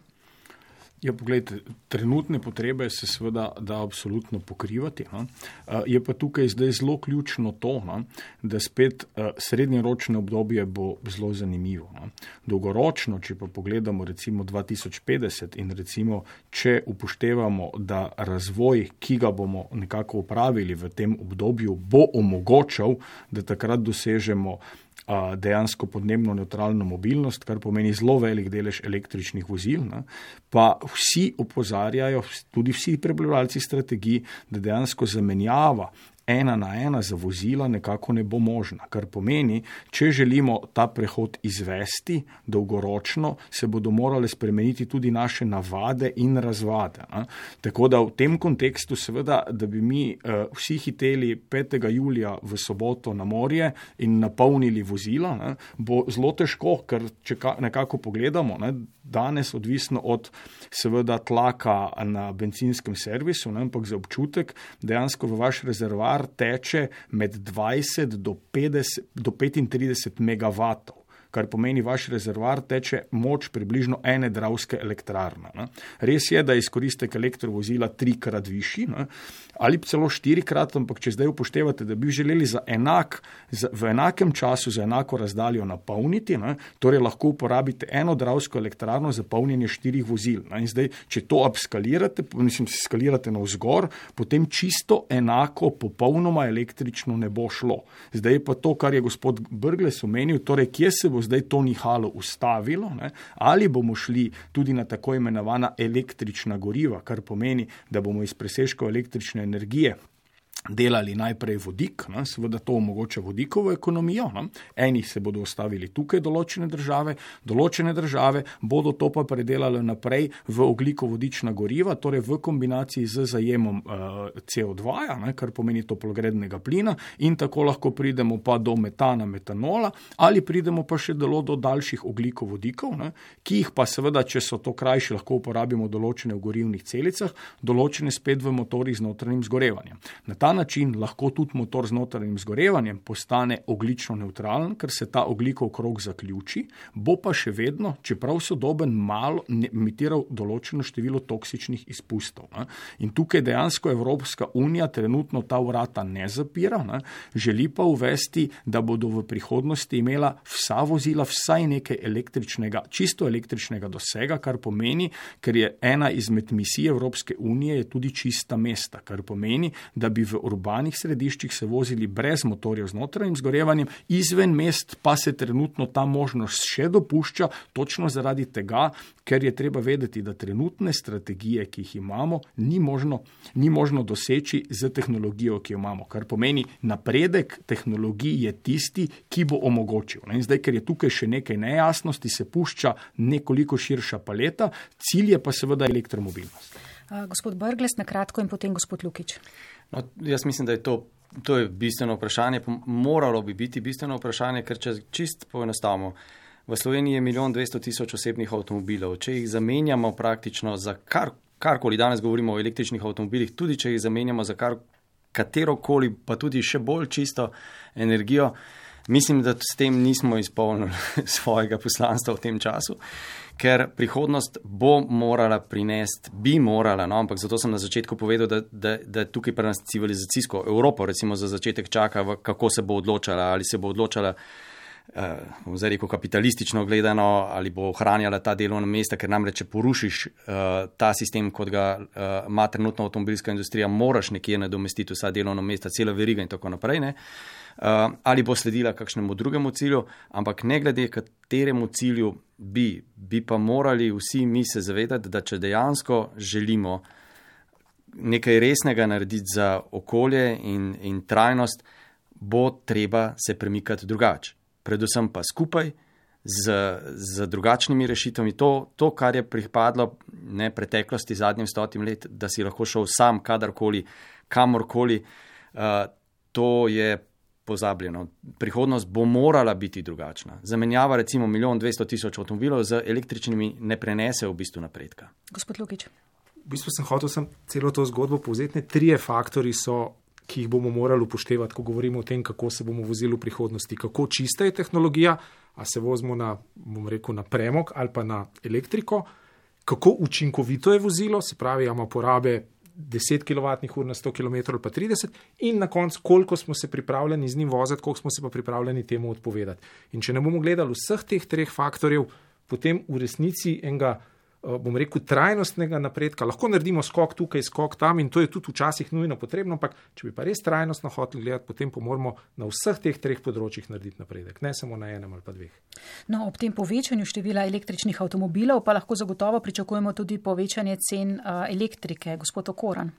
Ja, pogledajte, trenutne potrebe se seveda da absolutno pokrivati. No? Je pa tukaj zdaj zelo ključno to, no? Da spet srednjeročno obdobje bo zelo zanimivo. No? Dolgoročno, če pa pogledamo recimo dva tisoč petdeset in recimo, če upoštevamo, da razvoj, ki ga bomo nekako upravili v tem obdobju, bo omogočal, da takrat dosežemo dejansko podnebno nevtralno mobilnost, kar pomeni zelo velik delež električnih vozil, ne? Pa vsi opozarjajo, tudi vsi prebivalci strategij, da dejansko zamenjava ena na ena za vozila nekako ne bo možna, kar pomeni, če želimo ta prehod izvesti dolgoročno, se bodo morale spremeniti tudi naše navade in razvade. Ne? Tako da v tem kontekstu seveda, da bi mi uh, vsi hiteli petega julija v soboto na morje in napolnili vozila, ne? Bo zelo težko, ker če ka, nekako pogledamo, ne? Danes odvisno od seveda tlaka na benzinskem servisu, ne? Ampak za občutek dejansko v vaš rezervar teče med dvajset do petdeset do petintrideset megavatov, kar pomeni vaš rezervar teče moč približno ene dravske elektrarne. Ne. Res je, da je izkoristek elektrovozila trikrat višji, ne, ali celo štirikrat, ampak če zdaj upoštevate, da bi želeli za enak, za, v enakem času za enako razdaljo napolniti, ne, torej lahko uporabite eno dravsko elektrarno za polnjenje štirih vozil. Ne. In zdaj, če to upskalirate, mislim, se skalirate navzgor, potem čisto enako popolnoma električno ne bo šlo. Zdaj pa to, kar je gospod Brglez omenil, torej kje se bo zdaj to nihalo ustavilo, ne, ali bomo šli tudi na tako imenovana električna goriva, kar pomeni, da bomo iz presežkov električne energije delali najprej vodik, ne, seveda to omogoča vodikovo ekonomijo, ne. Eni se bodo ostavili tukaj določene države, določene države bodo to pa predelali naprej v ogljikovodična goriva, torej v kombinaciji z zajemom uh, C O dva, ne, kar pomeni toplogrednega plina in tako lahko pridemo pa do metana, metanola ali pridemo pa še do, do daljših ogljikovodikov, ne, ki jih pa seveda, če so to krajši, lahko uporabimo določene v gorivnih celicah, določene spet v motorjih z notranjim zgorevanjem. Na ta način lahko tudi motor z notranjim zgorevanjem postane ogljično nevtralen, ker se ta ogljikov krog zaključi, bo pa še vedno, čeprav sodoben, malo emitiral določeno število toksičnih izpustov. Ne. In tukaj dejansko Evropska unija trenutno ta vrata ne zapira, ne. Želi pa uvesti, da bodo v prihodnosti imela vsa vozila vsaj nekaj električnega, čisto električnega dosega, kar pomeni, ker je ena izmed misij Evropske unije je tudi čista mesta, kar pomeni, da bi v urbanih središčih se vozili brez motorjev z notranjim zgorevanjem, izven mest pa se trenutno ta možnost še dopušča, točno zaradi tega, ker je treba vedeti, da trenutne strategije, ki jih imamo, ni možno, ni možno doseči z tehnologijo, ki jo imamo, kar pomeni napredek tehnologij je tisti, ki bo omogočil. In zdaj, ker je tukaj še nekaj nejasnosti, se pušča nekoliko širša paleta, cilj je pa seveda elektromobilnost. Gospod Brglez, na kratko in potem gospod Lukić. No, jaz mislim, da je to, to je bistveno vprašanje, moralo bi biti bistveno vprašanje, ker če čist poenostavimo, v Sloveniji je milijon dvesto tisoč osebnih avtomobilov, če jih zamenjamo praktično za kar, karkoli, danes govorimo o električnih avtomobilih, tudi če jih zamenjamo za kar, katerokoli, pa tudi še bolj čisto energijo, mislim, da s tem nismo izpolnili svojega poslanstva v tem času, ker prihodnost bo morala prinesti, bi morala, no, ampak zato sem na začetku povedal, da, da, da tukaj pri nas civilizacijsko Evropo, recimo za začetek čaka, kako se bo odločala, ali se bo odločala, uh, bom zdaj rekel, kapitalistično gledano, ali bo ohranjala ta delovna mesta, ker namreč, če porušiš uh, ta sistem, kot ga uh, ima trenutno avtomobilska industrija, moraš nekje nadomestiti vsa delovna mesta, cela veriga in tako naprej, ne. Uh, ali bo sledila kakšnemu drugemu cilju, ampak ne glede kateremu cilju bi, bi pa morali vsi mi se zavedati, da če dejansko želimo nekaj resnega narediti za okolje in, in trajnost, bo treba se premikati drugače. Predvsem pa skupaj z, z drugačnimi rešitvami. To, to, kar je pripadlo ne, preteklosti zadnjim stotim let, da si lahko šel sam kadarkoli, kamorkoli, uh, to je pozabljeno. Prihodnost bo morala biti drugačna. Zamenjava recimo milijon dvesto tisoč avtomobilov z električnimi ne prenese v bistvu napredka. Gospod Lukić. V bistvu sem hotel sem celo to zgodbo povzeti. Trije faktori so, ki jih bomo morali upoštevati, ko govorimo o tem, kako se bomo vozili v prihodnosti. Kako čista je tehnologija, a se vozimo na, bom rekel, na premog ali pa na elektriko. Kako učinkovito je vozilo, se pravi, ima porabe deset kilovatnih ur na sto kilometrov ali pa trideset in na koncu, koliko smo se pripravljeni z njim voziti, koliko smo se pa pripravljeni temu odpovedati. In če ne bomo gledali vseh teh treh faktorjev, potem v resnici enega, bom rekel, trajnostnega napredka, lahko naredimo skok tukaj, skok tam in to je tudi včasih nujno potrebno, ampak če bi pa res trajnostno hoteli gledati, potem pa moramo na vseh teh treh področjih narediti napredek, ne samo na enem ali pa dveh. No, ob tem povečanju števila električnih avtomobilov pa lahko zagotovo pričakujemo tudi povečanje cen uh, elektrike. Gospod Okoran.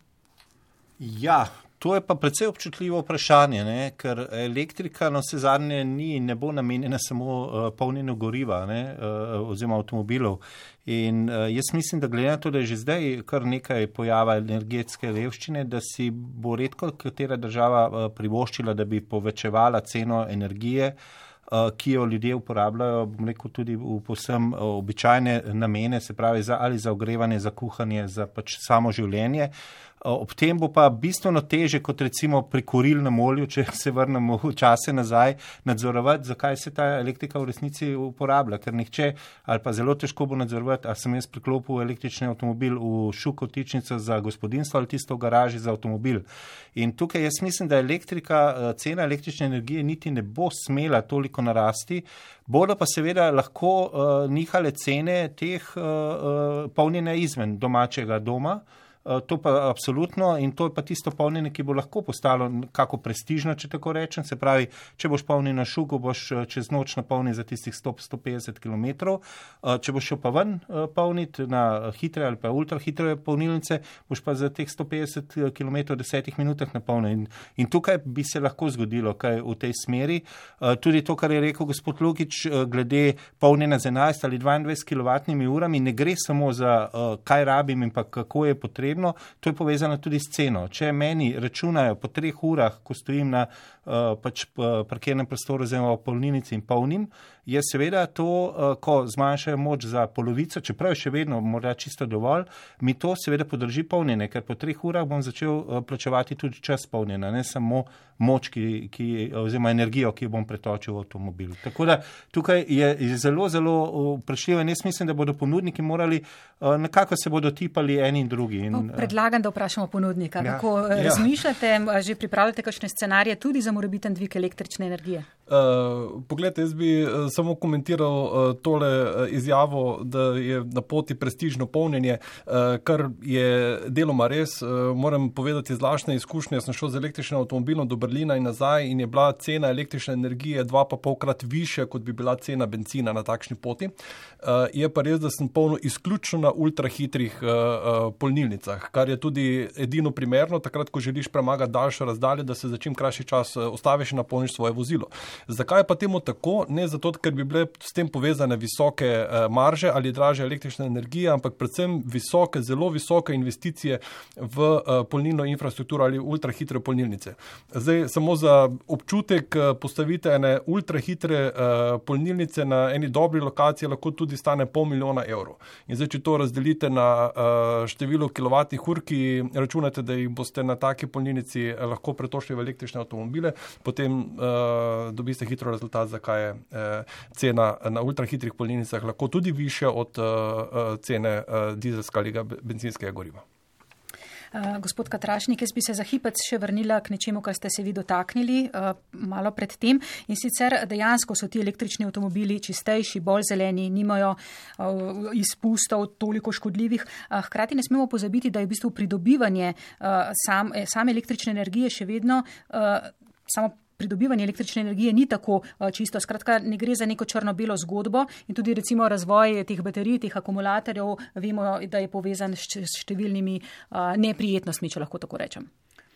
Ja, to je pa precej občutljivo vprašanje, ne? Ker elektrika na vse zadnje ni, ne bo namenjena samo uh, polnjenju goriva, ne? Uh, oziroma avtomobilov. In uh, jaz mislim, da glede na to, da je že zdaj kar nekaj pojava energetske revščine, da si bo redko katera država uh, privoščila, da bi povečevala ceno energije, uh, ki jo ljudje uporabljajo, bom rekel, tudi v povsem uh, običajne namene, se pravi za, ali za ogrevanje, za kuhanje, za pač samo življenje. Ob tem bo pa bistveno teže, kot recimo pri kurilnem olju, če se vrnemo v čase nazaj, nadzorovati, zakaj se ta elektrika v resnici uporablja, ker nihče ali pa zelo težko bo nadzorovati, ali sem jaz priklopil električni avtomobil v šuko vtičnico za gospodinstvo ali tisto v garaži za avtomobil. In tukaj jaz mislim, da elektrika, cena električne energije niti ne bo smela toliko narasti, bodo pa seveda lahko uh, nihale cene teh uh, uh, polnjenja izven domačega doma. To pa absolutno in to je pa tisto polnjenje, ki bo lahko postalo kako prestižno, če tako rečem. Se pravi, če boš polnil na šugo, boš čez noč napolnil za tistih sto do sto petdeset kilometrov. Če boš šel pa ven polniti na hitre ali pa ultrahitre polnilnice, boš pa za teh sto petdeset kilometrov v desetih minutah napolnil. In, in tukaj bi se lahko zgodilo kaj v tej smeri. Tudi to, kar je rekel gospod Lukić, glede polnjenja z enajst ali dvaindvajset kilovatnimi urami, ne gre samo za kaj rabim in pa kako je potrebno. To je povezano tudi s ceno. Če meni računajo po treh urah, ko stojim na uh, pač, uh, parkirnem prostoru oziroma v polnilnici in polnim, je seveda to, ko zmanjšajo moč za polovico, čeprav je še vedno morda čisto dovolj, mi to seveda podrži polnjenje, ker po treh urah bom začel plačevati tudi čas polnjenja, ne samo moč, ki, ki, oziroma energijo, ki jo bom pretočil v avtomobil. Tako da tukaj je, je zelo, zelo vprašljivo in jaz mislim, da bodo ponudniki morali, nekako se bodo tipali eni in drugi. In, no, predlagam, da vprašamo ponudnika, ja, kako ja. razmišljate, že pripravljate kakšne scenarije tudi za morebiten dvig električne energije? Uh, poglejte, jaz bi uh, samo komentiral uh, tole uh, izjavo, da je na poti prestižno polnjenje, uh, kar je deloma res. Uh, moram povedati iz lastne izkušnje, sem šel z električnim avtomobilom do Berlina in nazaj in je bila cena električne energije dva pa polkrat više, kot bi bila cena benzina na takšni poti. Uh, je pa res, da sem polnil izključno na ultrahitrih uh, uh, polnilnicah, kar je tudi edino primerno, takrat, ko želiš premagati daljšo razdaljo, da se za čim krajši čas uh, ostaviš in napolniš svoje vozilo. Zakaj pa temu tako? Ne zato, ker bi bile s tem povezane visoke marže ali dražja električna energija, ampak predvsem visoke, zelo visoke investicije v polnilno infrastrukturo ali ultrahitre polnilnice. Zdaj, samo za občutek, postavite ene ultrahitre polnilnice na eni dobri lokaciji lahko tudi stane pol milijona evrov. In zdaj, če to razdelite na število kilovatnih ur, ki računate, da jih boste na taki polnilnici lahko pretočili v električne avtomobile, potem dobite dobiste hitro rezultat, zakaj je eh, cena na ultrahitrih polnilnicah lahko tudi višja od eh, cene eh, dizelskega bencinskega goriva. Uh, gospod Katrašnik, jaz bi se za hipec še vrnila k nečemu, kar ste se vi dotaknili uh, malo pred tem. In sicer dejansko so ti električni avtomobili čistejši, bolj zeleni, nimajo uh, izpustov toliko škodljivih. Uh, hkrati ne smemo pozabiti, da je v bistvu pridobivanje uh, sam, same električne energije še vedno uh, samo pridobivanje električne energije ni tako uh, čisto. Skratka, ne gre za neko črno-belo zgodbo in tudi recimo razvoj teh baterij, teh akumulatorjev, vemo, da je povezan s številnimi uh, neprijetnostmi, če lahko tako rečem.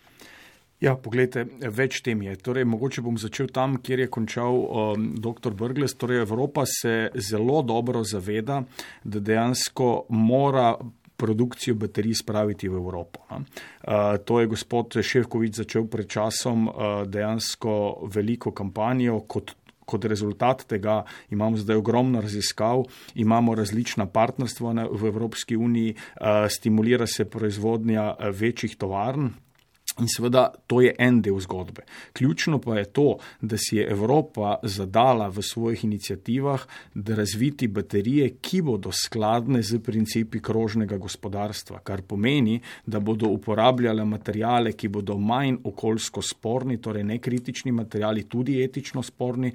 Ja, pogledajte, več tem je. Torej, mogoče bom začel tam, kjer je končal um, doktor Brglez. Torej, Evropa se zelo dobro zaveda, da dejansko mora produkcijo baterij spraviti v Evropo. Uh, to je gospod Šefkovič začel pred časom uh, dejansko veliko kampanjo. Kot, kot rezultat tega imamo zdaj ogromno raziskav, imamo različna partnerstva na, v Evropski uniji, uh, stimulira se proizvodnja uh, večjih tovarn. In seveda to je en del zgodbe. Ključno pa je to, da si je Evropa zadala v svojih iniciativah, da razviti baterije, ki bodo skladne z principi krožnega gospodarstva, kar pomeni, da bodo uporabljale materijale, ki bodo manj okoljsko sporni, torej nekritični materijali, tudi etično sporni,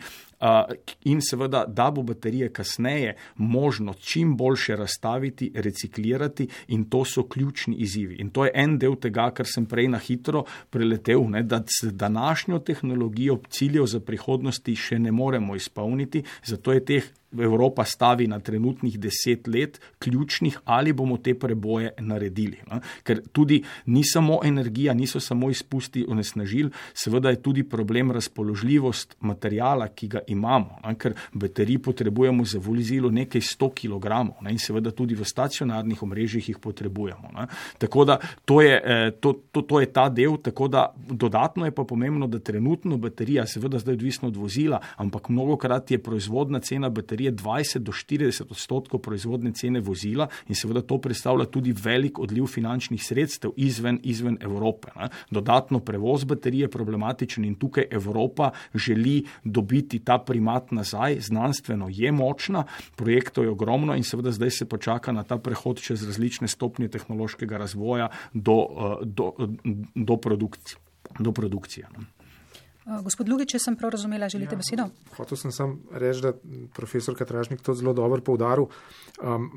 in seveda, da bo baterije kasneje možno čim boljše razstaviti, reciklirati in to so ključni izzivi. In to je en del tega, kar sem prej na hitro preletel, ne, da s današnjo tehnologijo ciljev za prihodnosti še ne moremo izpolniti, zato je teh Evropa stavi na trenutnih deset let ključnih, ali bomo te preboje naredili. Ne? Ker tudi ni samo energija, niso samo izpusti onesnažil, seveda je tudi problem razpoložljivost materijala, ki ga imamo, ne? Ker baterij potrebujemo za vozilo nekaj sto kilogramov, ne? In seveda tudi v stacionarnih omrežjih jih potrebujemo. Ne? Tako da to je, to, to, to je ta del, tako da dodatno je pa pomembno, da trenutno baterija, seveda zdaj odvisno od vozila, ampak mnogokrat je proizvodna cena baterije dvajset do štirideset odstotkov proizvodne cene vozila in seveda to predstavlja tudi velik odliv finančnih sredstev izven, izven Evrope. Ne. Dodatno prevoz baterije je problematičen in tukaj Evropa želi dobiti ta primat nazaj, znanstveno je močna, projektov je ogromno in seveda zdaj se počaka na ta prehod čez različne stopnje tehnološkega razvoja do, do, do produkcije. Do produkcije ne. Gospod Lugič, če sem prav razumela, želite ja, besedo? Hotel sem sam reči, da profesor Katrašnik to zelo dobro poudaril. Um,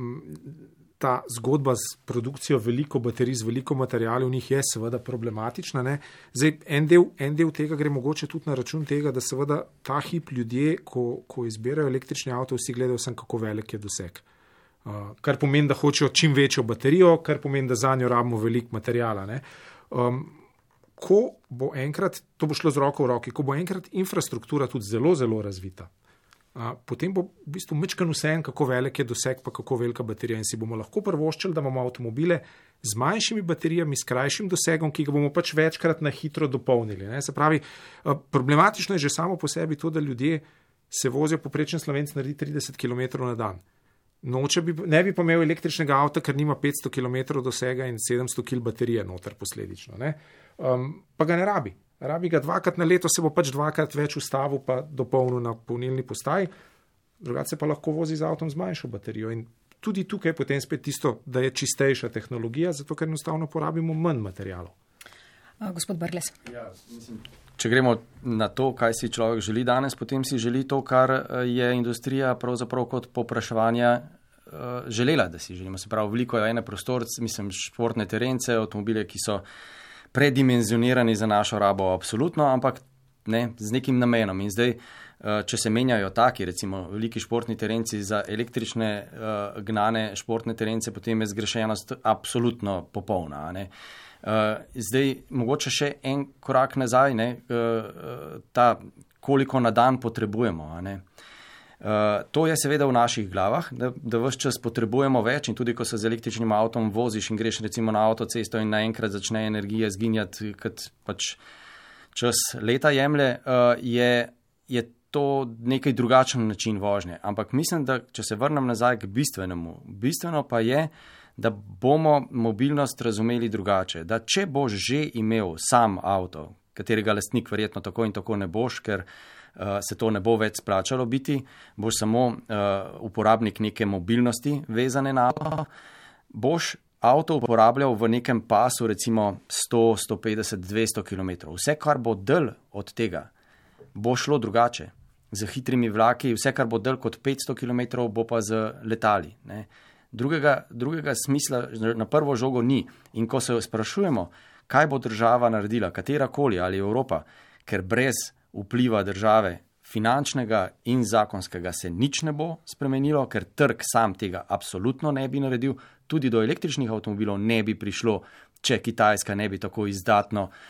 ta zgodba s produkcijo veliko baterij, z veliko materijalov v njih je seveda problematična. Ne? Zdaj, en del, en del tega gre mogoče tudi na račun tega, da seveda ta hip ljudje, ko, ko izbirajo električni avto, vsi gledajo sem, kako velik je doseg. Uh, kar pomeni, da hočejo čim večjo baterijo, kar pomeni, da za njo rabimo veliko materijala. Ne? Um, Ko bo enkrat, to bo šlo z roko v roki, ko bo enkrat infrastruktura tudi zelo, zelo razvita, a, potem bo v bistvu mečkan vseeno, kako velik je doseg, pa kako velika baterija in si bomo lahko prvoščili, da imamo avtomobile z manjšimi baterijami, s krajšim dosegom, ki ga bomo pač večkrat na hitro dopolnili. Ne? Se pravi, problematično je že samo po sebi to, da ljudje se vozijo, poprečen Slovenc naredi trideset kilometrov na dan. Noče bi, ne bi pa imel električnega avta, ker nima petsto kilometrov dosega in sedemsto kil baterije noter posledično. Ne? Um, pa ga ne rabi. Rabi ga dvakrat na leto, se bo pač dvakrat več ustavil, pa dopolnil na polnilni postaji, drugače pa lahko vozi z avtom z manjšo baterijo. In tudi tukaj je potem spet tisto, da je čistejša tehnologija, zato ker enostavno porabimo manj materijalov. Gospod Brglez. Ja, mislim, če gremo na to, kaj si človek želi danes, potem si želi to, kar je industrija pravzaprav kot popraševanja želela, da si želimo. Se pravi, veliko je ene prostor, mislim, športne terence, avtomobile, ki so predimenzionirani za našo rabo, absolutno, ampak ne, z nekim namenom. In zdaj, če se menjajo taki, recimo, veliki športni terenci za električne uh, gnane športne terence, potem je zgrešenost absolutno popolna. Ne? Uh, zdaj, mogoče še en korak nazaj, ne, uh, ta, koliko na dan potrebujemo. A ne? Uh, to je seveda v naših glavah, da, da vse čas potrebujemo več in tudi, ko se z električnim avtom voziš in greš recimo na avtocesto in naenkrat začne energija zginjati, kot pač čas leta jemlje, uh, je, je to nekaj drugačen način vožnje. Ampak mislim, da če se vrnem nazaj k bistvenemu, bistveno pa je, da bomo mobilnost razumeli drugače. Da če boš že imel sam avto, katerega lastnik verjetno tako in tako ne boš, ker uh, se to ne bo več splačalo biti, boš samo uh, uporabnik neke mobilnosti vezane na avto, boš avto uporabljal v nekem pasu recimo sto, sto petdeset, dvesto kilometrov. Vse, kar bo dlje od tega, bo šlo drugače. Z hitrimi vlaki, vse, kar bo dlje kot petsto kilometrov, bo pa z letali. Ne. Drugega, drugega smisla na prvo žogo ni. In ko se sprašujemo, kaj bo država naredila, katerakoli ali Evropa, ker brez vpliva države finančnega in zakonskega se nič ne bo spremenilo, ker trg sam tega absolutno ne bi naredil, tudi do električnih avtomobilov ne bi prišlo, če Kitajska ne bi tako izdatno uh,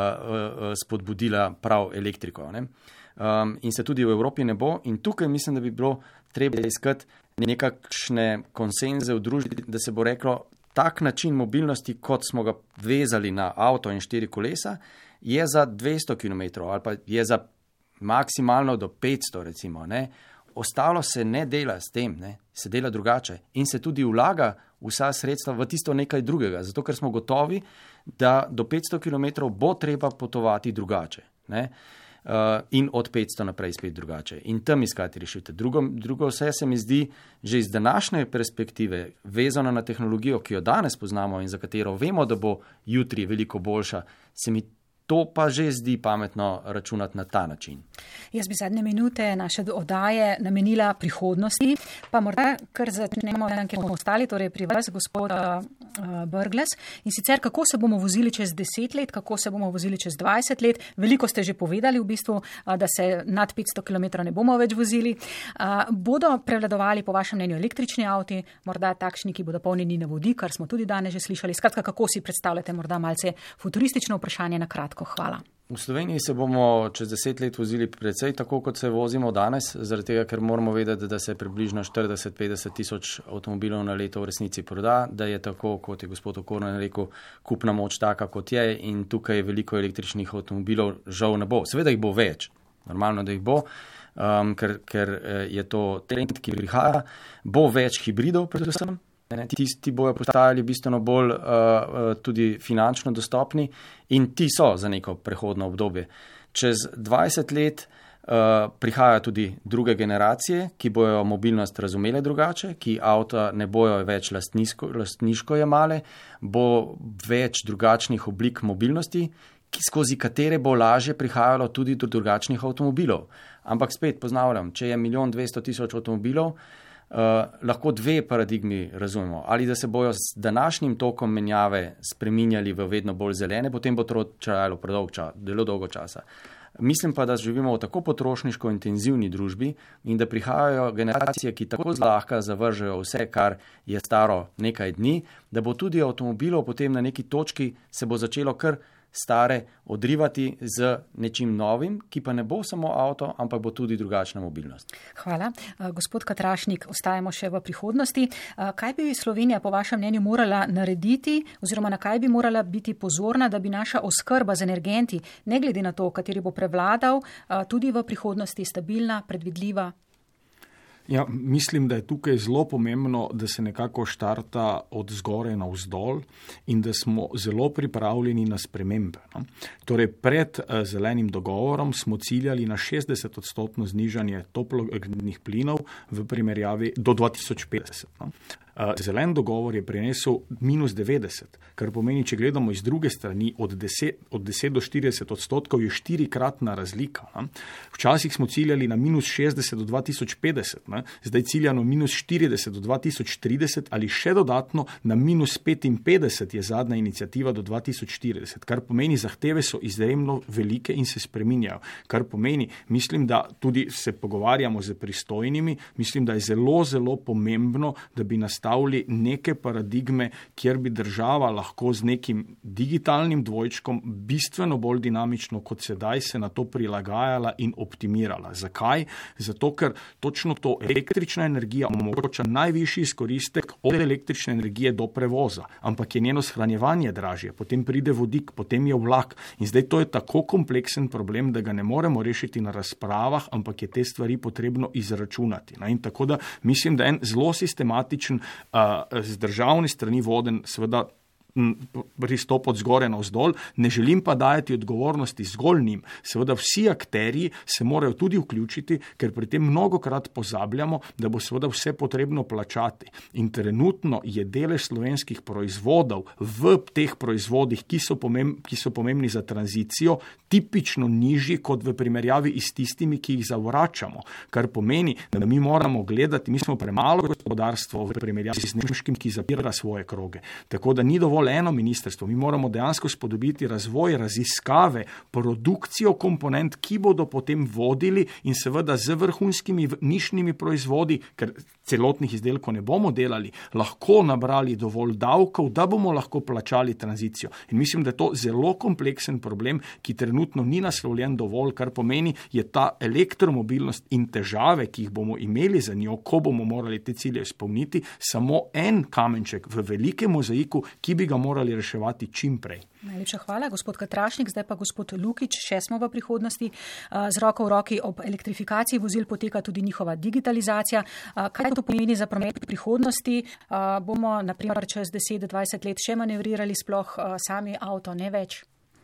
uh, spodbudila prav elektriko. Ne? Um, in se tudi v Evropi ne bo. In tukaj mislim, da bi bilo treba iskati nekakšne konsenze v družbi, da se bo reklo, tak način mobilnosti, kot smo ga vezali na avto in štiri kolesa, je za dvesto kilometrov ali pa je za maksimalno do petsto recimo. Ne? Ostalo se ne dela s tem, ne? Se dela drugače in se tudi vlaga vsa sredstva v tisto nekaj drugega, zato ker smo gotovi, da do petsto kilometrov bo treba potovati drugače. Ne? Uh, in od petsto naprej spet drugače. In tam iskati rešitev. Drugo, drugo vse se mi zdi, že iz današnje perspektive, vezano na tehnologijo, ki jo danes poznamo in za katero vemo, da bo jutri veliko boljša, se mi to pa že zdi pametno računati na ta način. Jaz bi zadnje minute naše oddaje namenila prihodnosti, pa morda kar začnemo, kjer bomo ostali, torej pri vas, gospod uh, Brglez. In sicer, kako se bomo vozili čez deset let, kako se bomo vozili čez dvajset let. Veliko ste že povedali v bistvu, uh, da se nad petsto kilometrov ne bomo več vozili. Uh, bodo prevladovali po vašem mnenju električni avti, morda takšni, ki bodo polnjeni na vodik, kar smo tudi danes že slišali. Skratka, kako si predstavljate morda malce futuristično vprašanje na kratko? Hvala. V Sloveniji se bomo čez deset let vozili precej tako, kot se vozimo danes, zaradi tega, ker moramo vedeti, da se približno štirideset do petdeset tisoč avtomobilov na leto v resnici proda, da je tako, kot je gospod Okorn rekel, kupna moč taka, kot je in tukaj veliko električnih avtomobilov žal ne bo. Seveda jih bo več, normalno, da jih bo, um, ker, ker je to trend, ki prihaja. Bo več hibridov predvsem. Ti, ti bojo postajali bistveno bolj uh, tudi finančno dostopni in ti so za neko prehodno obdobje. Čez dvajset let uh, prihajajo tudi druge generacije, ki bojo mobilnost razumele drugače, ki avta ne bojo več lastniško, lastniško jemale, bo več drugačnih oblik mobilnosti, ki, skozi katere bo lažje prihajalo tudi do drugačnih avtomobilov. Ampak spet poznavljam, če je milijon dvesto tisoč avtomobilov, Uh, lahko dve paradigmi razumemo. Ali da se bojo z današnjim tokom menjave spreminjali v vedno bolj zelene, potem bo to trajalo predolgo časa, zelo dolgo časa. Mislim pa, da živimo v tako potrošniško intenzivni družbi in da prihajajo generacije, ki tako zlahka zavržejo vse, kar je staro nekaj dni, da bo tudi avtomobilov potem na neki točki se bo začelo kar stare odrivati z nečim novim, ki pa ne bo samo avto, ampak bo tudi drugačna mobilnost. Hvala. Gospod Katrašnik, ostajamo še v prihodnosti. Kaj bi Slovenija po vašem mnenju morala narediti oziroma na kaj bi morala biti pozorna, da bi naša oskrba z energenti, ne glede na to, kateri bo prevladal, tudi v prihodnosti stabilna, predvidljiva? Ja, mislim, da je tukaj zelo pomembno, da se nekako štarta od zgore na vzdolj in da smo zelo pripravljeni na spremembe. No? Torej, pred uh, zelenim dogovorom smo ciljali na šestdeset odstotno znižanje toplogrednih plinov v primerjavi do dva tisoč petdeset. No? Zelen dogovor je prinesel minus devetdeset, kar pomeni, če gledamo iz druge strani, od deset, od deset do štirideset odstotkov je štirikratna razlika. Ne? Včasih smo ciljali na minus šestdeset do dva tisoč petdeset, ne? Zdaj ciljano minus štirideset do dva tisoč trideset ali še dodatno na minus petinpetdeset je zadnja inicijativa do dva tisoč štirideset, kar pomeni, zahteve so izjemno velike in se spreminjajo. Kar pomeni, mislim, da tudi se pogovarjamo z pristojnimi, mislim, da je zelo, zelo pomembno, da bi nastavili neke paradigme, kjer bi država lahko z nekim digitalnim dvojčkom bistveno bolj dinamično kot sedaj se na to prilagajala in optimirala. Zakaj? Zato, ker točno to električna energija omogoča najvišji izkoristek od električne energije do prevoza, ampak je njeno shranjevanje dražje, potem pride vodik, potem je vlak in zdaj to je tako kompleksen problem, da ga ne moremo rešiti na razpravah, ampak je te stvari potrebno izračunati. In tako da mislim, da en zelo sistematičen z državne strani voden, seveda pristop od zgore na vzdolj, ne želim pa dajati odgovornosti zgolj njim. Seveda vsi akterji se morajo tudi vključiti, ker pri tem mnogokrat pozabljamo, da bo seveda vse potrebno plačati. In trenutno je delež slovenskih proizvodov v teh proizvodih, ki so, pomemb, ki so pomembni za tranzicijo, tipično nižji kot v primerjavi s tistimi, ki jih zavračamo. Kar pomeni, da mi moramo gledati, mi smo premalo gospodarstvo v primerjavi z nemškim, ki zapira svoje kroge. Tako da ni dovolj eno ministrstvo. Mi moramo dejansko spodobiti razvoj, raziskave, produkcijo komponent, ki bodo potem vodili in seveda z vrhunskimi nišnimi proizvodi, ker celotnih izdelkov ne bomo delali, lahko nabrali dovolj davkov, da bomo lahko plačali tranzicijo. In mislim, da je to zelo kompleksen problem, ki trenutno ni naslovljen dovolj, kar pomeni, je ta elektromobilnost in težave, ki jih bomo imeli za njo, ko bomo morali te cilje izpolniti, samo en kamenček v velikem mozaiku, ki bi ga morali reševati čim prej. Najlepša hvala, gospod Katrašnik, zdaj pa gospod Lukič, še smo v prihodnosti. Z roko v roki ob elektrifikaciji vozil poteka tudi njihova digitalizacija. Kaj to pomeni za promet v prihodnosti? Bomo, na primer, čez deset do dvajset let še manevrirali sploh sami avto, ne več?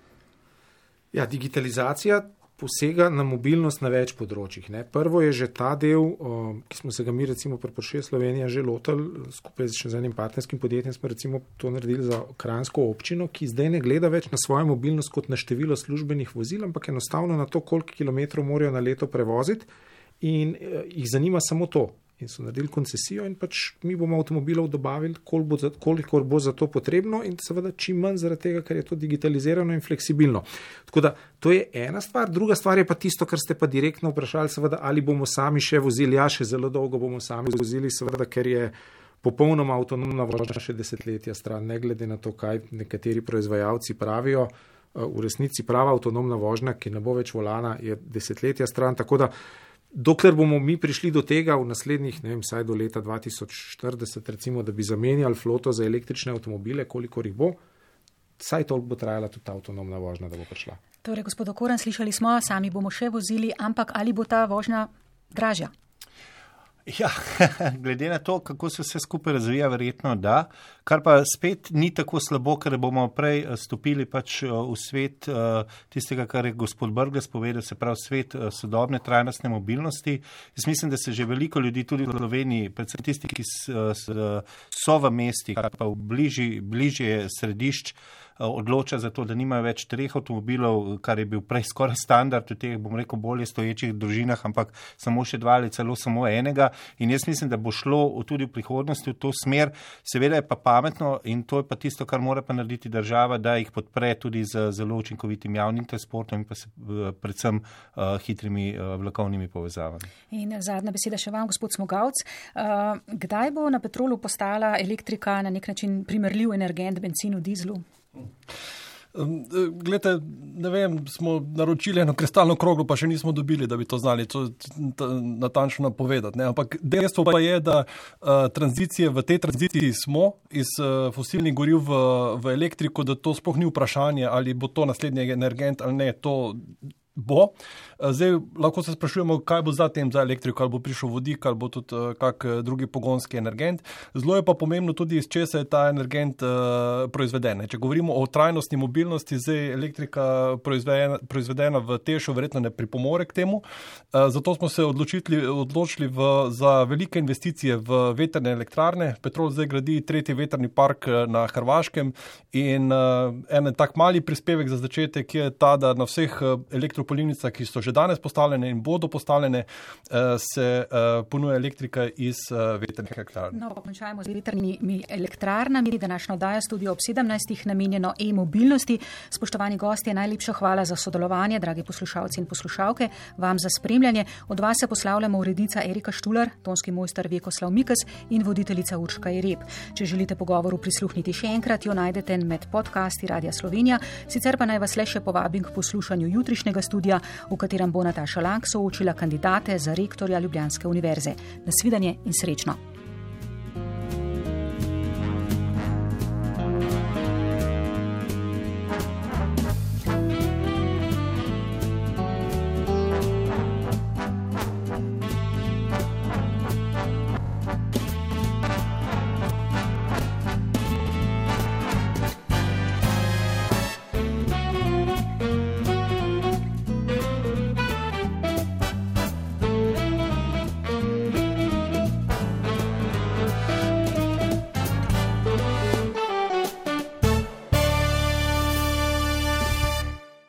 Ja, digitalizacija posega na mobilnost na več področjih. Ne. Prvo je že ta del, ki smo se ga mi recimo pri Porsche Slovenija že lotili, skupaj z še z enim partnerskim podjetjem smo recimo to naredili za kranjsko občino, ki zdaj ne gleda več na svojo mobilnost kot na število službenih vozil, ampak enostavno na to, koliko kilometrov morajo na leto prevoziti in jih zanima samo to. In so naredili koncesijo in pač mi bomo avtomobilov dobavili, koliko bo za to potrebno in seveda čim manj zaradi tega, ker je to digitalizirano in fleksibilno. Tako da to je ena stvar. Druga stvar je pa tisto, kar ste pa direktno vprašali, seveda, ali bomo sami še vozili. Ja, še zelo dolgo bomo sami vozili, seveda, ker je popolnoma avtonomna vožnja še desetletja stran, ne glede na to, kaj nekateri proizvajalci pravijo. V resnici prava avtonomna vožnja, ki ne bo več volana, je desetletja stran, tako da dokler bomo mi prišli do tega v naslednjih, ne vem, saj do leta dva tisoč štirideset, recimo, da bi zamenjali floto za električne avtomobile, kolikor jih bo, saj toliko bo trajala tudi ta avtonomna vožnja, da bo prišla. Torej, gospod Okoren, slišali smo, sami bomo še vozili, ampak ali bo ta vožnja dražja? Ja, glede na to, kako se vse skupaj razvija, verjetno da, kar pa spet ni tako slabo, ker bomo prej stopili pač v svet tistega, kar je gospod Brglez povedal, se pravi svet sodobne trajnostne mobilnosti. Jaz mislim, da se že veliko ljudi tudi v Sloveniji, predvsem tisti, ki so v mestih, pa v bližji, bližje središč, odloča za to, da nimajo več treh avtomobilov, kar je bil prej skoraj standard v teh, bom rekel, bolje stoječih družinah, ampak samo še dva ali celo samo enega. In jaz mislim, da bo šlo tudi v prihodnosti v to smer. Seveda je pa pametno in to je pa tisto, kar mora pa narediti država, da jih podpre tudi z zelo učinkovitim javnim transportom in pa se, predvsem uh, hitrimi uh, vlakovnimi povezavami. In zadnja beseda še vam, gospod Smogavc. Uh, kdaj bo na petrolu postala elektrika na nek način primerljiv energent benzinu, dizlu? Glede, ne vem, smo naročili eno kristalno kroglo, pa še nismo dobili, da bi to znali to natančno napovedati. Ne? Ampak dejstvo pa je, da uh, tranzicije v tej tranziciji smo iz uh, fosilnih goriv v, v elektriko, da to sploh ni vprašanje, ali bo to naslednji energent ali ne, to bo. Zdaj lahko se sprašujemo, kaj bo zatem za elektriko, ali bo prišel vodik, ali bo tudi uh, kak drugi pogonski energent. Zelo je pa pomembno tudi, iz česa je ta energent uh, proizveden. Če govorimo o trajnostni mobilnosti, zdaj elektrika proizvedena, proizvedena v Tešu verjetno ne pripomore k temu. Uh, zato smo se odločili, odločili v, za velike investicije v vetrne elektrarne. Petrol zdaj gradi tretji vetrni park na Hrvaškem in uh, en tak mali prispevek za začetek je ta, da na vseh elektropolnilnicah, ki so že danes postavljene in bodo postavljene, se ponuja elektrika iz vetrnih elektrarn. No, končajmo z vetrnimi elektrarnami. Današnja oddaja Studio ob sedemnajstih namenjeno e-mobilnosti. Spoštovani gostje, najlepša hvala za sodelovanje, dragi poslušalci in poslušalke, vam za spremljanje. Od vas se poslavljamo urednica Erika Štular, tonski mojster Vjekoslav Mikes in voditeljica Urška Jereb. Če želite pogovoru prisluhniti še enkrat, jo najdete med podcasti Radia Slovenija. Sicer pa naj vas le še povabim k poslušanju jutrišnjega studija, v katerem bo Nataša Lang soočila kandidate za rektorja Ljubljanske univerze. Nasvidenje in srečno.